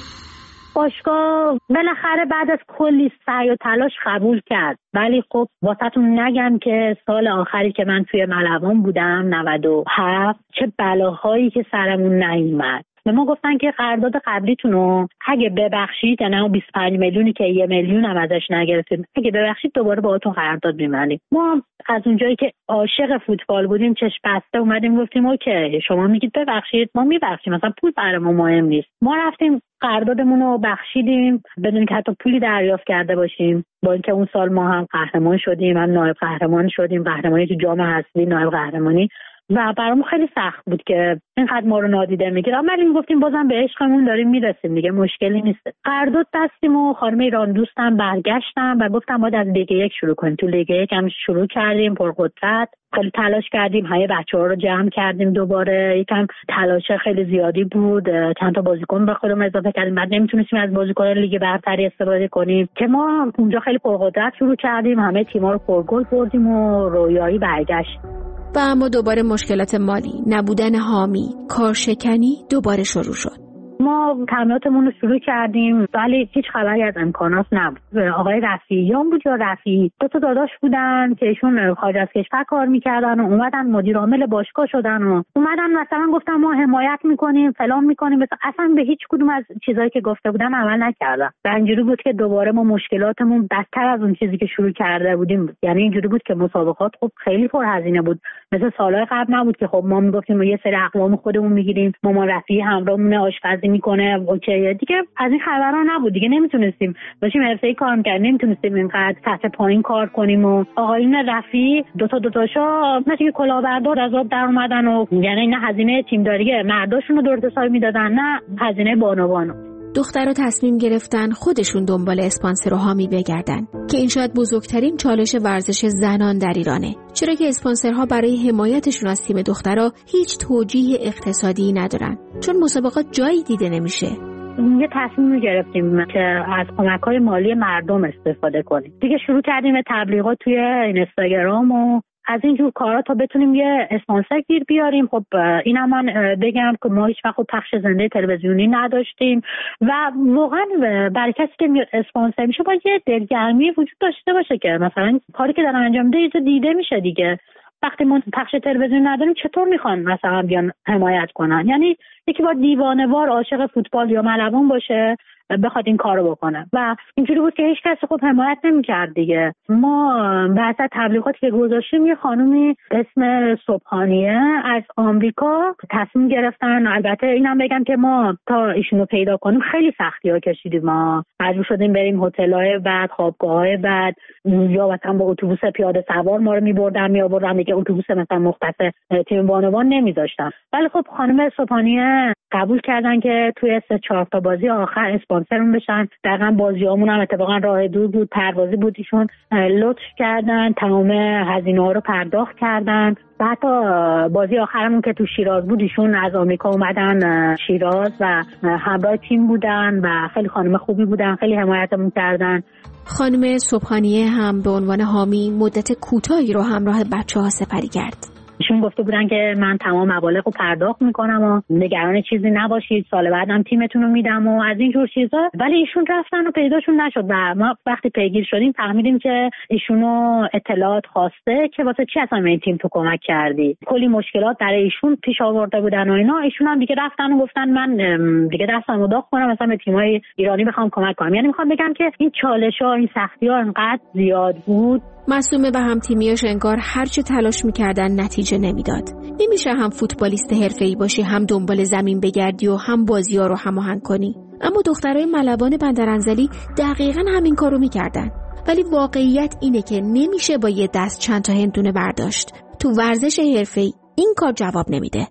باشگاه بالاخره بعد از کلی سعی و تلاش قبول کرد. ولی خب واسهتون نگم که سال آخری که من توی ملوان بودم نود و هفت چه بلاهایی که سرمون نیومد. به ما گفتن که قرارداد قبلیتون رو اگه ببخشید، یعنی بیست و پنج میلیونی که یه میلیون هم ازش نگرفتیم، اگه ببخشید دوباره باهاتون قرارداد می‌بندیم. ما از اونجایی که عاشق فوتبال بودیم چشم بسته اومدیم گفتیم اوکی شما میگید ببخشید ما میبخشیم، مثلا پول برای ما مهم نیست. ما رفتیم قراردادمون رو بخشیدیم بدون که حتی پولی دریافت کرده باشیم. با اینکه اون سال ما هم قهرمان شدیم، هم نایب قهرمان شدیم، قهرمانی تو جام حذفی، نایب قهرمانی، و برامون خیلی سخت بود که اینقدر ما رو نادیده میگیرن. ولی میگفتیم بازم به عشقمون داریم میرسیم دیگه، مشکلی نیست. قرارداد بستیم و خانم ایران دوستم برگشتم و گفتم باید از لیگ یک شروع کنیم. تو لیگ یک هم شروع کردیم پرقدرت، خیلی تلاش کردیم، همه بچه‌ها رو جمع کردیم دوباره. یکم تلاش خیلی زیادی بود، چند تا بازیکن به خودمون اضافه کردیم. بعد نمیتونستیم از بازیکن‌های لیگ برتری استفاده کنیم که ما اونجا خیلی پرقدرت شروع کردیم، همه تیم‌ها رو پرگل بردیم و رویایی برگشت. و اما دوباره مشکلات مالی، نبودن حامی، کارشکنی دوباره شروع شد. ما تمریناتمون رو شروع کردیم ولی هیچ خبری از امکانات نبود. آقای رفیعیان بود یا رفیعی، دو تا داداش بودن که ایشون خارج از کشور کار میکردن و اومدن مدیر عامل باشگاه شدن و اومدن مثلا گفتن ما حمایت میکنیم فلان میکنیم، اصلا به هیچ کدوم از چیزایی که گفته بودن عمل نکردن. و اینجوری بود که دوباره ما مشکلاتمون بدتر از اون چیزی که شروع کرده بودیم بود. یعنی اینجوری بود که مسابقات خب خیلی پرهزینه بود، مثل سالهای قبل نبود که خب ما میگفتیم یه سری اقوام خودمون میگیریم، مامان رفیعی همراهمون آشپزی میکنه اوکی دیگه. از این خبرها نبود دیگه، نمیتونستیم باشیم حرفه‌ای کار می‌کردیم، نمیتونستیم اینقدر سطح پایین کار کنیم. و آقایون رفیعی دو تا دو تاشا مثل کلاهبردار از آب در اومدن و یعنی نه هزینه تیم‌داری مرداشون رو درست حسابی میدادن نه هزینه بانوانو. دخترها تصمیم گرفتن خودشون دنبال اسپانسر و حامی بگردن که این شاید بزرگترین چالش ورزش زنان در ایرانه، چرا که اسپانسرها برای حمایتشون از تیم دخترها هیچ توجیه اقتصادی ندارن، چون مسابقات جایی دیده نمیشه. یه تصمیم گرفتیم که از کمک‌های مالی مردم استفاده کنیم. دیگه شروع کردیم به تبلیغات توی اینستاگرام و از اینجور کارا تا بتونیم یه اسپانسر گیر بیاریم. خب اینم من بگم که ما هیچ وقت پخش زنده تلویزیونی نداشتیم و واقعا برای کسی که اسپانسر میشه باید یه دلگرمی وجود داشته باشه که مثلا کاری که دارن انجام میده دیده میشه دیگه. وقتی ما پخش تلویزیون نداریم چطور میخوان مثلا بیان حمایت کنن؟ یعنی یکی باید دیوانه‌وار عاشق فوتبال یا ملوان باشه بخواد این کارو بکنه و اینجوری بود که هیچ کسی خب حمایت نمی‌کرد دیگه. ما بعد از تبلیغاتی که گذاشتیم یه خانومی اسم صبحانیه از آمریکا تصمیم گرفتن، البته اینم بگم که ما تا ایشونو پیدا کنیم خیلی سختی‌ها کشیدیم، ما مجبور شدیم بریم هتل‌های بعد، خوابگاه‌های بعد، یا مثلا با اتوبوس پیاده سوار ما رو می‌بردن می‌آوردن دیگه، اتوبوس مثلا مختص تیم بانوان نمی‌ذاشتن. ولی خب خانم صبحانیه قبول کردن که توی سه چهار تا بازی آخر اسپانسرمون بشن. دقیقاً بازیامون هم اتفاقا راه دور بود، پروازی بود، ایشون لطف کردن تمام هزینه‌ها رو پرداخت کردن. و حتی بازی آخرمون که تو شیراز بود ایشون از آمریکا اومدن شیراز و همراه تیم بودن و خیلی خانم خوبی بودن، خیلی حمایتمون کردن. خانم صبحانیه هم به عنوان حامی مدت کوتاهی رو همراه بچه‌ها سپری کرد. ایشون گفته بودن که من تمام مبالغ رو پرداخت میکنم و نگران چیزی نباشید، سال بعدم تیمتون رو میدم و از این جور چیزا. ولی ایشون رفتن و پیداشون نشد و ما وقتی پیگیر شدیم فهمیدیم که ایشونو اطلاعات خواسته که واسه چی اصلا این تیم تو کمک کردی. کلی مشکلات برای ایشون پیش آورده بودن و اینا. ایشون هم دیگه رفتن و گفتن من دیگه دستمو داغ کنم مثلا به تیمای ایرانی بخوام کمک کنم. یعنی میخوام بگم که این چالش‌ها، این سختی‌ها انقدر زیاد بود. معصومه و هم تیمیاش انگار هرچه تلاش میکردن نتیجه نمیداد. نمیشه هم فوتبالیست حرفه‌ای باشی، هم دنبال زمین بگردی و هم بازی‌ها رو هماهنگ کنی. اما دخترای ملوان بندرانزلی دقیقاً همین کارو میکردن. ولی واقعیت اینه که نمیشه با یه دست چند تا هندونه برداشت. تو ورزش حرفه‌ای این کار جواب نمیده.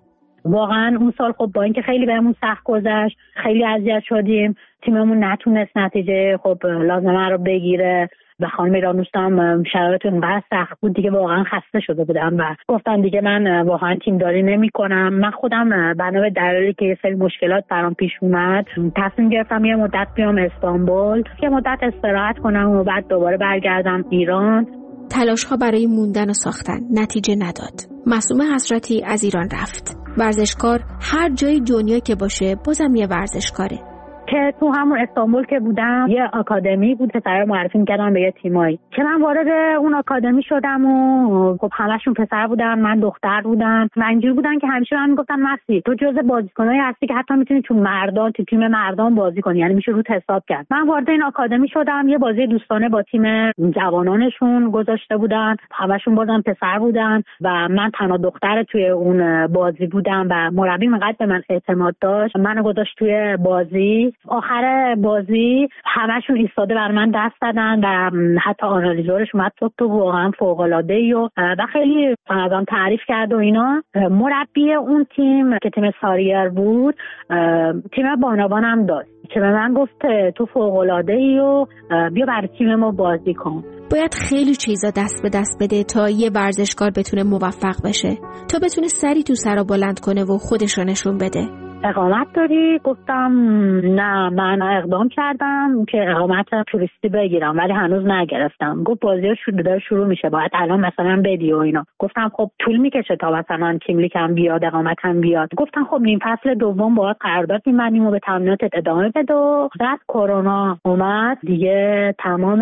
واقعا اون سال خب با اینکه خیلی بهمون سخت گذشت، خیلی اذیت شدیم، تیممون نتونست نتیجه خب لازمه رو بگیره و خانم ایرانوست هم شرایط اونقدر سخت بود دیگه واقعا خسته شده بودم و گفتم دیگه من واقعا تیمداری نمی‌کنم. من خودم بنا به دلایلی که یه سری مشکلات برام پیش اومد تصمیم گرفتم یه مدت بیام استانبول، یه مدت استراحت کنم و بعد دوباره برگردم ایران. تلاش‌ها برای موندن و ساختن نتیجه نداد. معصوم حسرتی از ایران رفت. ورزشکار هر جای دنیا که باشه بازم یه ورزشکاره. که تو همون استانبول که بودم یه آکادمی بود، پسرا معرفی می‌کردن به یه تیمایی که من وارد اون آکادمی شدم و خب همشون پسر بودن، من دختر بودم و اینجوری بودن که همیشه من میگفتن مسی تو جزء بازیکنایی هستی که حتی میتونی تو مردان تو تیم مردان بازی کنی، یعنی میشه روت حساب کرد. من وارد این آکادمی شدم، یه بازی دوستانه با تیم جوانانشون گذاشته بودن، همشون بازم پسر بودن و من تنها دختر توی اون بازی بودم و مربی انقدر به من اعتماد داشت منو گذاشت توی بازی. آخر بازی همشون ایستاده بر من دست دادن و حتی آنالیزورش اومد تو تو واقعا فوق‌العاده‌ای و و خیلی ازم تعریف کرد و اینا. مربی اون تیم که تیم ساریر بود تیم بانوان هم داشت که به من گفت تو فوق‌العاده‌ای و بیا برای تیم ما بازی کن. باید خیلی چیزا دست به دست بده تا یه ورزشکار بتونه موفق بشه، تا بتونه سری تو سرا بلند کنه و خودش رو نشون بده. اقامت داری؟ گفتم نه، من اقدام کردم که اقامت توریستی بگیرم ولی هنوز نگرفتم. گفت بازی شروع شروع میشه، باید الان مثلا بدی و اینا. گفتم خب طول میکشه تا مثلا تیم لیگم بیاد، اقامتم بیاد. گفتم خب نیم فصل دوم باید قرارداد می‌بندیم و به تمریناتت ادامه بده. بعد کرونا اومد دیگه، تمام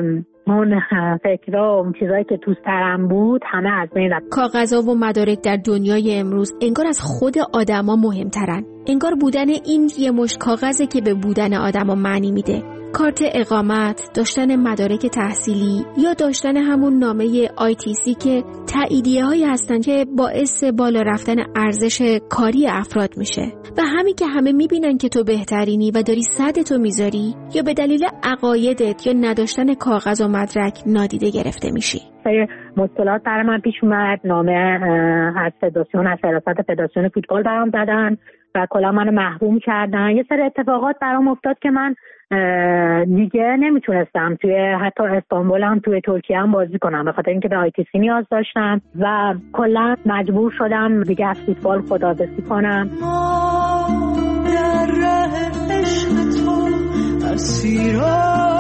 اون فکرها و اون چیزایی که تو سرم بود همه از بین رفت. کاغذها و مدارک در دنیای امروز انگار از خود آدما مهمترن. انگار بودن این یه مشت کاغذه که به بودن آدما معنی میده. کارت اقامت، داشتن مدارک تحصیلی یا داشتن همون نامه آی تی سی که تاییدیه هایی هستن که باعث بالا رفتن ارزش کاری افراد میشه. و همین که همه میبینن که تو بهترینی و داری صدتو میذاری یا به دلیل عقایدت یا نداشتن کاغذ و مدرک نادیده گرفته میشی. مشکلات برای من پیش اومد، نامه از فدراسیون، از حراست فدراسیون فوتبال برام دادن و کلا منو محروم کردن. یه سری اتفاقات برام افتاد که من دیگه نمیتونستم توی حتی استانبول هم توی ترکیه هم بازی کنم به خاطر اینکه به آی تی سی نیاز داشتم و کلا مجبور شدم دیگه از فوتبال خداحافظی کنم. در راه عشق تو اسیران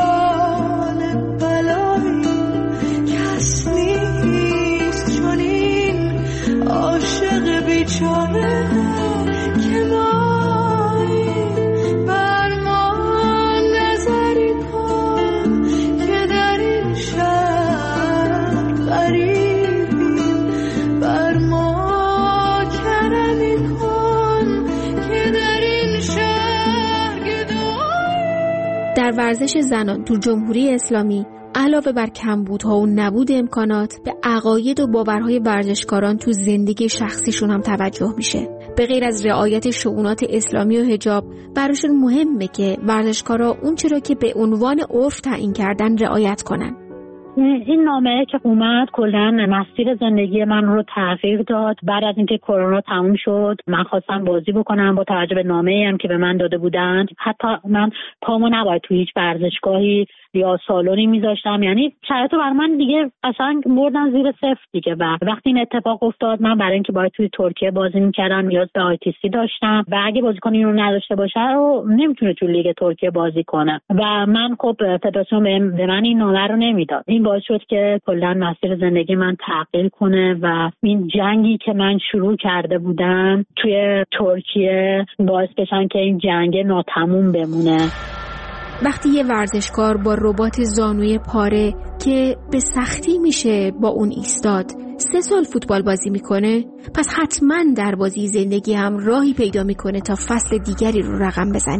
بلایی کس نیست چنین عاشق بیچاره که مایی بر ما نظری کن که در این شهر غریبیم، بر ما کرمی کن که در این شهر گدایی. در ورزش زنان تو جمهوری اسلامی علاوه بر کمبودها و نبود امکانات به عقاید و باورهای ورزشکاران تو زندگی شخصیشون هم توجه میشه. به غیر از رعایت شؤونات اسلامی و حجاب، براشون مهمه که ورزشکارا اون چرا که به عنوان عرف تعیین کردن رعایت کنن. این نامه که اومد کلاً مسیر زندگی من رو تغییر داد. بعد از اینکه کرونا تموم شد من خواستم بازی بکنم با توجه به نامه‌ای هم که به من داده بودن. حتی من پامو نباید تو هیچ ورزشگاهی یا سالونی میذاشتم، یعنی شرایطو بر من دیگه اصلا بردن زیر صفر دیگه. و وقتی این اتفاق افتاد من برای اینکه باید توی ترکیه بازی میکردم نیاز به آی تی سی داشتم و اگه بازیکن اینو نداشته باشه رو نمیتونه توی لیگ ترکیه بازی کنه و من خب فدراسیون به من این نامه رو نمیداد. این باعث شد که کلا مسیر زندگی من تغییر کنه و این جنگی که من شروع کرده بودم توی ترکیه باعث بشن که این جنگ ناتموم بمونه. وقتی یه ورزشکار با رباط زانوی پاره که به سختی میشه با اون ایستاد سه سال فوتبال بازی میکنه، پس حتما در بازی زندگی هم راهی پیدا میکنه تا فصل دیگری رو رقم بزنه.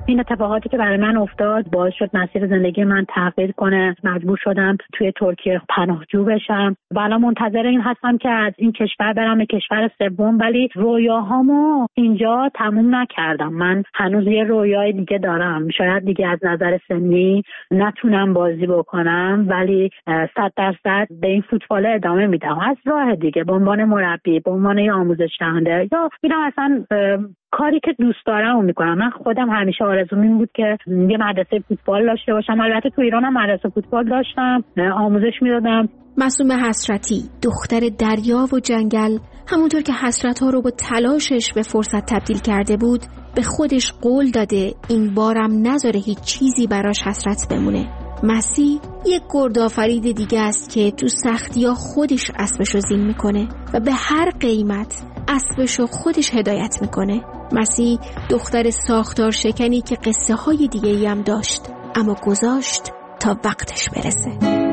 این اتفاقاتی که برای من افتاد باعث شد مسیر زندگی من تغییر کنه. مجبور شدم توی ترکیه پناهجو بشم و الان منتظر این هستم که از این کشور برم به کشور سوم، ولی رویاهامو اینجا تموم نکردم. من هنوز یه رویای دیگه دارم. شاید دیگه از نظر سنی نتونم بازی بکنم، ولی صد درصد به این فوتبال ادامه میدم از راه دیگه، به عنوان مربی، به عنوان یه آموزش دهنده، یا میرم اصلا کاری که دوست دارم میکنم. من خودم همیشه آرزوم این بود که یه مدرسه فوتبال داشته باشم. البته تو ایران هم مدرسه فوتبال داشتم، آموزش میدادم. معصومه حسرتی، دختر دریا و جنگل، همونطور که حسرت‌ها رو با تلاشش به فرصت تبدیل کرده بود، به خودش قول داده این بارم نذاره هیچ چیزی براش حسرت بمونه. مسی یک گردآفرید دیگه است که تو سختی‌ها خودش اسبشو زین میکنه و به هر قیمت اسبشو خودش هدایت میکنه. مسی دختر ساختار شکنی که قصه های دیگه ای هم داشت، اما گذاشت تا وقتش برسه.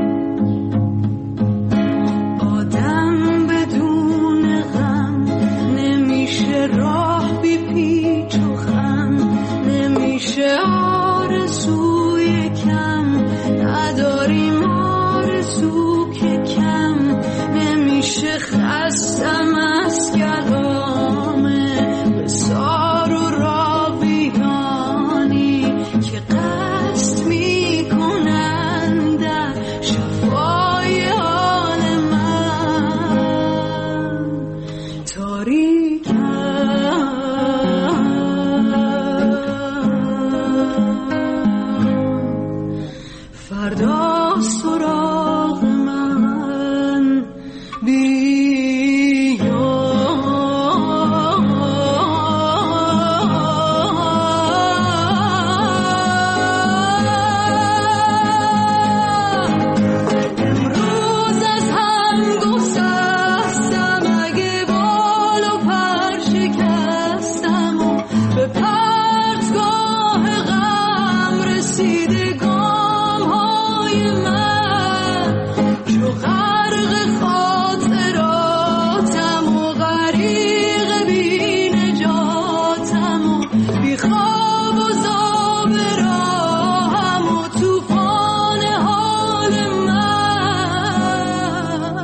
آدم بدون غم نمیشه، راه بی پیچ و خم نمیشه، آرزوی کم نداریم، آرزو که کم نمیشه، خستم از کلامه بسار و راویانی که قصد میکنن در شفای حال من. تاریکم فردا سراغ من بیا. امروز از هم گسستم، اگه بال و پر شکستم و به پرتگاه غم رسیده گام های من، چو غرق خاطراتم و غریق بی نجاتم و بی خواب و زاب راهم و توفان حال من.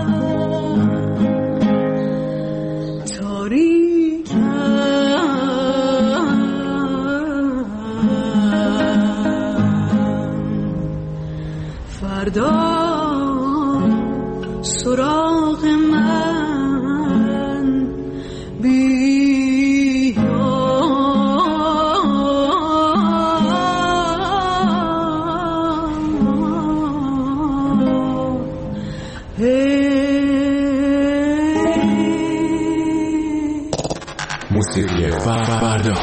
تاریکم فردا سراغ من بیا. موسیقی فردا.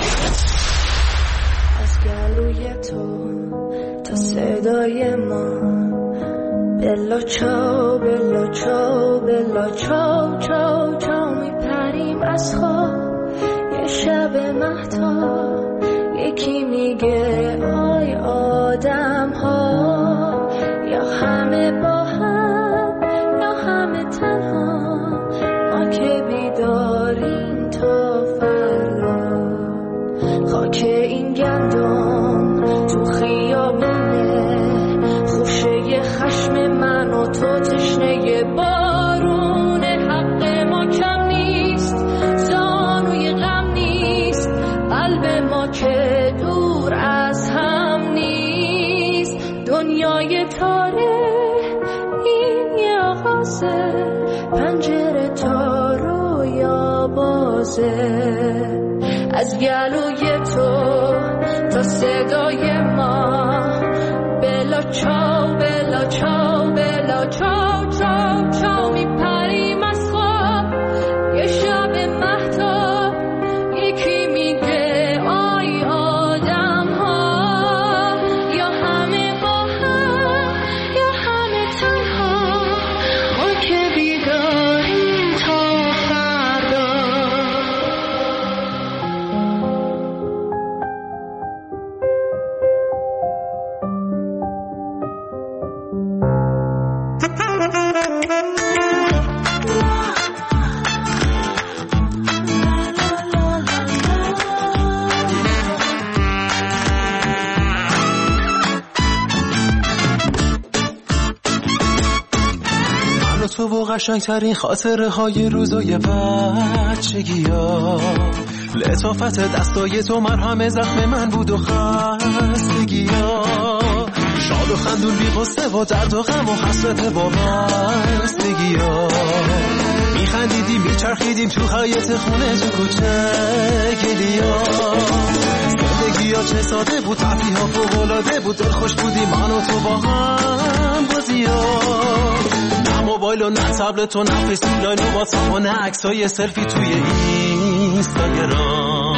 از گلوی تو تا صدای ما، بلا چاو بلا چاو بلا چاو چاو چاو میپریم از خواب. یه شب مهتاب یکی میگه آی آدم ها، یا همه با هم یا همه تنها، ما که بیداریم تا فردا. خاک این گندم تو خیابونه، خوشه خشم من و تو تشنه بارونه. حق ما کم نیست، زانوی غم نیست، قلب ما که دور از هم نیست. دنیای تاره این یه آغازه، پنجره تا رویا بازه. از گلوی تو تا صدای ما، بلا چاو بلا چاو بلا چاو چاو چاو میپریم از خواب. یه شب مهتاب یکی میگه آی آدم ها، یا همه با هم یا همه تنها، ما که بیداریم تا فردا. من و تو و قشنگترین خاطره های روزای بچگی ها، لطافت دستای تو مرهم زخم من بود و خستگی ها، شاد و خندون بی غصه و درد و غم و حسرت با بستگی ها، میخندیدیم میچرخیدیم تو حیاط خونه تو کوچه گلیا، زندگی ها چه ساده بود، تفریح ها فوق‌العاده بود، دل خوش بودیم من و تو با هم بازی ها، نه موبایل و نه تبلت و نه فیسبوک لاین و واتساپ و نه عکسای سلفی توی اینستاگرام.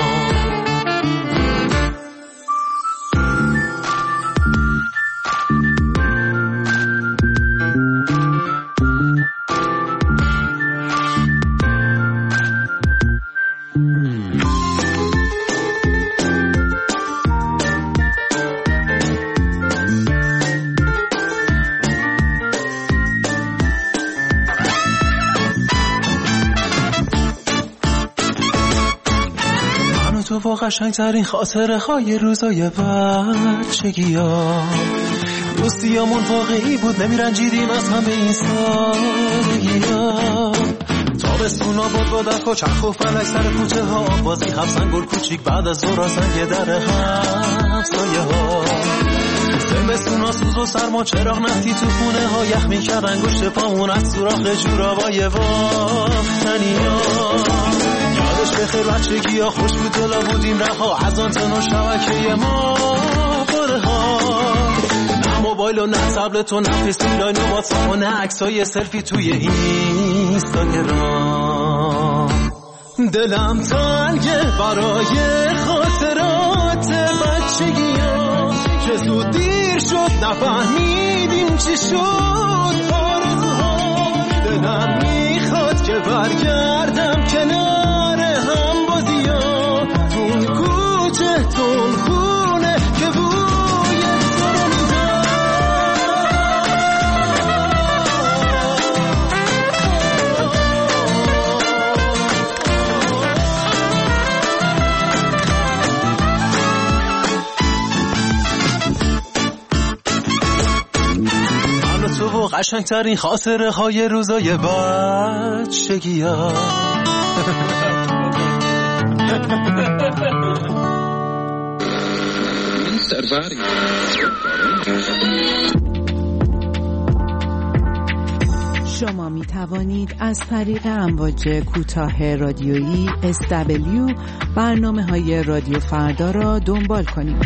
تو قشنگترین خاطره های روزای بچگی ها، دوستیامون واقعی بود، نمیرنجیدیم از همه این سادگی ها، تابستونا بود با دک و چرخ و فلک سر کوچه ها، بازی هفت گل کوچیک بعد از ظهر سنگ در همسایه ها، زمستونا سوز و سرما چراغ نفتی تو خونه ها، یخ میکرد انگشت پامون از سوراخ جورابای باختنی ها، یادش بخیر بچگی ها خوش بود دلا بودیم رها، از آنتن و شبکه ما باره ها، نه موبایل و نه تبلت و نه فیسبوک لاین و واتساپ و نه عکسای سلفی توی اینستاگرام. دلم تنگه برای خاطرات بچگی ها، چه زود دیر شد نفهمیدیم چی شد آرزوها، دلم میخواد که برگردم کنار هم بازی ها، تون کوچه تون خونه که بوی تو رو میدم. من و تو و قشنگترین خاطره های روزای بچگی ها. شما می توانید از طریق امواج کوتاه رادیویی اس دبلیو برنامه های رادیو فردا را دنبال کنید.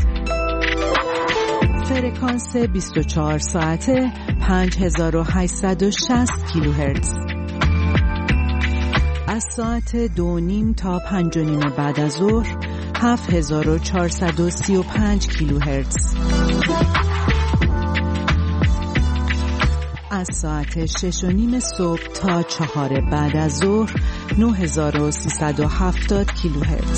فرکانس بیست و چهار ساعته پنج هزار و هشتصد و شصت کیلوهرتز. از ساعت دو نیم تا پنج و نیم بعد از ظهر هفت هزار و چهارصد و سی و پنج کیلوهرتز. از ساعت شش و نیم صبح تا چهار بعد از ظهر نه هزار و سیصد و هفتاد کیلوهرتز.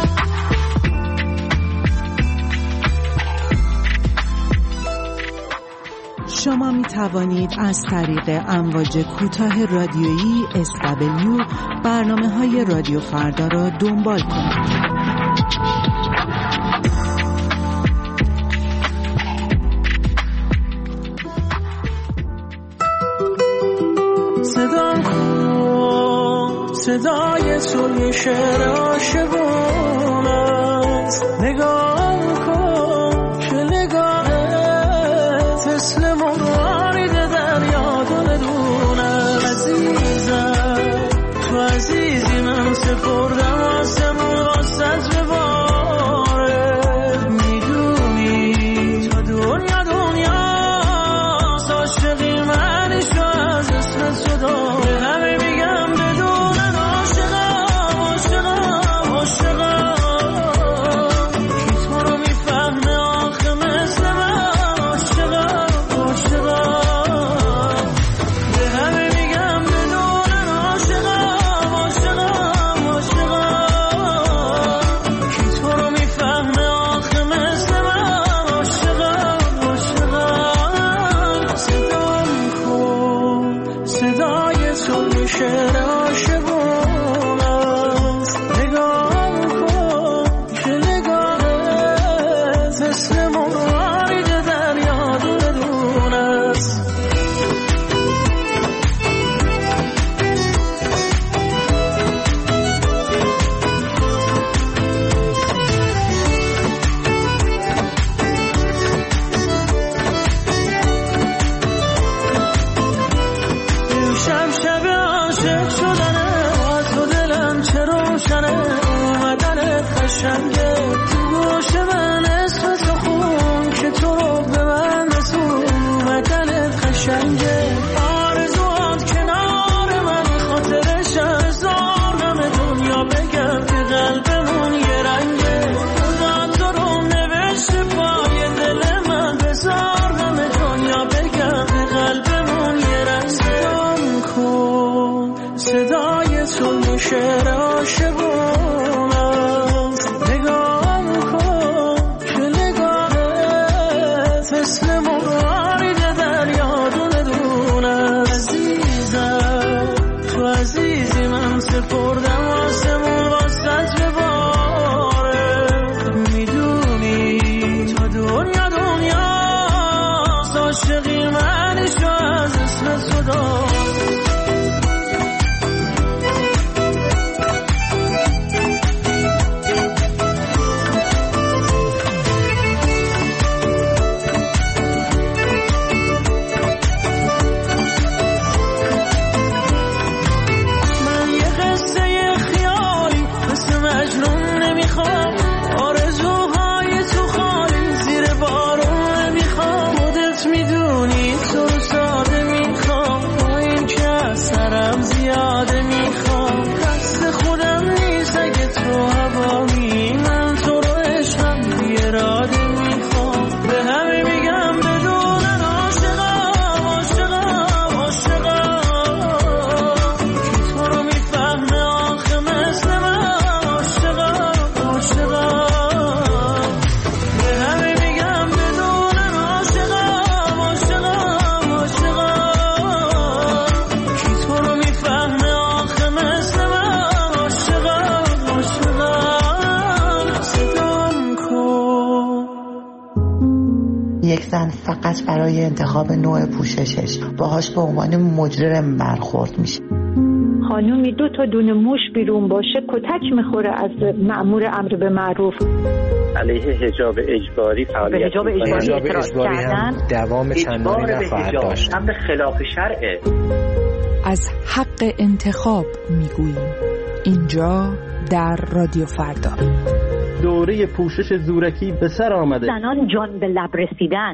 شما می توانید از طریق امواج کوتاه رادیویی اس دبلیو برنامه های رادیو فردا را دنبال کنید. صدا کن صدای تو یه شعر عاشقون است، نگاه کن که نگاهت مثل مرارید دریا دلدون است. عزیزم تو عزیزی من سپردم آسمون واسط بباره، میدونی تا دنیا دنیاست، عاشقی منی شو از اسم صدا به همه میگم بدون عاشقم عاشقم عاشقم، کی تو رو میفهمه آخه مثل من عاشقم عاشقم، به همه میگم بدون عاشقم عاشقم عاشقم. قشنگه تو گوش من اسم تو خون که تو رو به من رسون اومدنت قشنگه آرزوات کنار من خاطرش هزار همه دنیا بگم که قلبمون یه رنگه خدا تو رو نوشته پای دل من بذار همه دنیا بگم که قلبمون یه رنگه صدام کن صدای تو شعر عاشقون است نگام کن که نگاهت مثل موارد دریا دونه دونه عزیزم تو عزیزی من سپردم آسمون واسط بباره میدونی تا دنیا دنیاست عاشقی منشو از اسم تو دار فقط برای انتخاب نوع پوششش باهاش به عنوان مجرم برخورد میشه. خانومی دو تا دونه موش بیرون باشه کتک میخوره از مأمور امر به معروف. علیه حجاب اجباری فعالیت حجاب اجباری اعتراض کردن دوام چندانی نخواهد داشت. امر خلاف شرعه. از حق انتخاب میگوییم اینجا در رادیو فردا. دوره پوشش زورکی به سر آمده. زنان جان به لب رسیدن.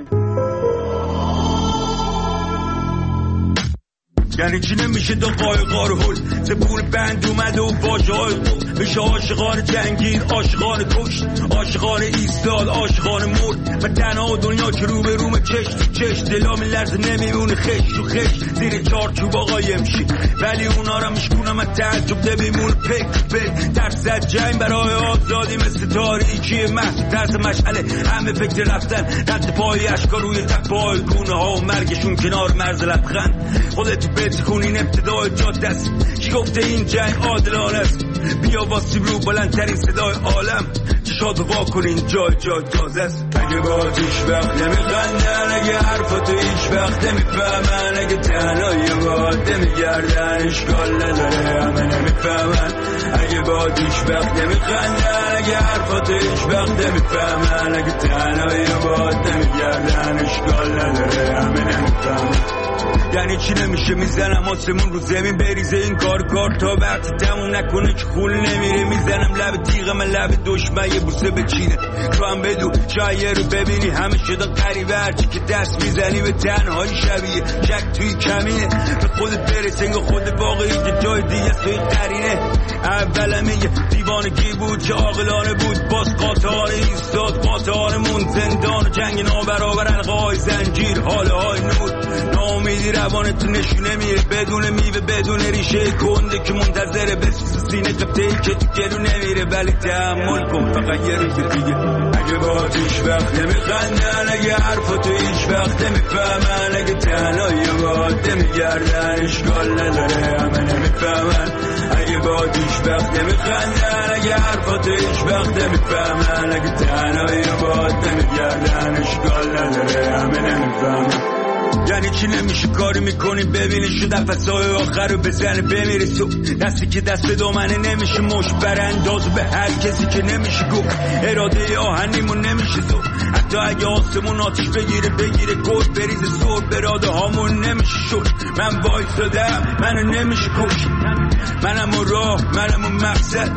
یعنی چی نمیشه دو قایقار هل زبون بند اومده و باشه های خود میشه عاشقان جنگیر عاشقان کشت عاشقان ایستاد عاشقان مرد و تنها دنیا که رو به روم چش تو چش دلام لرزه نمیمونه خش تو خش زیر چارچوب آقایم شی ولی اونا را میشکونم از تعجب نمیمونه پک پک درصد جنگ برای آزادی مثل تاریکی محض ترس مشعله همه فکر رفتن رد پای اشکا روی تپای گونه ها و مرگشون کنار مرز لبخند خودت کنین ابتدای جاده است کی گفته این جنگ عادلانه است بیا واسیم رو بلندترین صدای عالم چشاتو وا کنین جای جای تازه است اگه با هیچ وقت نمیخندن اگه حرفاتو هیچ وقت نمیفهمن اگه تنهایی باد نمیگردن اشکال نداره همه نمیفهمن اگه با هیچ وقت نمیخندن اگه حرفاتو هیچ وقت نمیفهمن اگه تنهایی باد نمیگردن اشکال نداره همه نمیفهمن یعنی چی نمیشه میزنم آسمون رو زمین بریزه این کار کار تا وقتی تموم نکنه که خون نمیره میزنم لب تیغ من لب دشمن یه بوسه بچینه تو هم بدو شاید رو ببینی همه شدن قریبه هرچی که دست میزنی به تنهایی شبیه شک توی کمینه به خودت برسه انگاه خود واقعی که جای دیگه توی قرینه اولم یه دیوانگی بود که عاقلانه بود باز قاطعانه ایستاد قاطعانمون زندان و جنگ نابرابر القای زنجیر حاله های نور ناامیدی روانت نشونه میره بدون میوه بدون ریشه کنده که منتظره بسوز سینه قبطه‌ای که تو گلو نمیره ولی تحمل کن فقط یه روز دیگه اگه با هیچ وقت نمیخندن اگه حرفاتو هیچ وقت نمیفهمن اگه تنهایی باد نمیگردن اشکال نداره همه نمیفهمن اگه با هیچ وقت نمیخندن اگه حرفاتو هیچ وقت نمیفهمن اگه تنهایی باد نمیگردن اشکال نداره همه نمیفهمن یعنی چی نمیشه کاری میکنی ببینی شو نفسای آخر رو بزنه بمیری تو دستی که دست دامنه نمیشه مش برانداز به هر کسی که نمیشه گفت اراده آهنیمون نمیشه زو حتی اگه آسمون آتیش بگیره بگیره گل بریزه زور براده هامون نمیشه شد من وایستادم منو نمیشه کش منم و راه منم و مقصد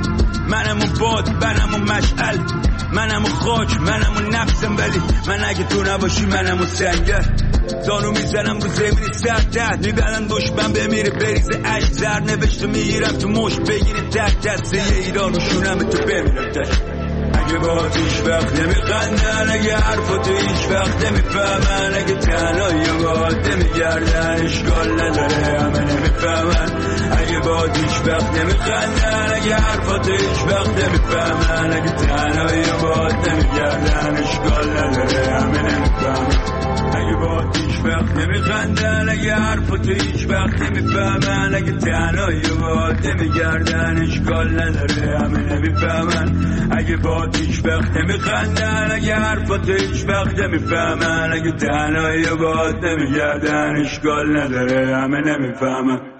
منم اون باد منم اون مشعل منم اون خاک منم اون نفسم ولی من اگه تو نباشی منم اون سنگر دانو میزنم رو زمین سردت میبرن دشمن بمیره بریزه عشق زر نوشته میگیرم تو مشت بگیری تک دسته ایران و شونم تو بمیرم تشت اگه با هیچ وقت نمیخندن اگه حرفاتو هیچ وقت نمیفهمن اگه تنهایی با نمیگردن اشکال نداره همه نمیفهمن اگه با هیچ وقت نمیخندن اگه حرفاتو هیچ وقت نمیفهمن اگه تنهایی با نمیگردن اشکال نداره همه نمیفهمن اگه با هیچ وقت نمیخندن اگه حرفاتو هیچ وقت نمیفهمن اگه تنهایی با نمیگردن اشکال نداره همه نمیفهمن اگه با هیچ وقت نمیخندن اگه حرفاتو هیچ وقت نمیفهمن اگه تنهایی با نمیگردن اشکال نداره همه نمیفهمن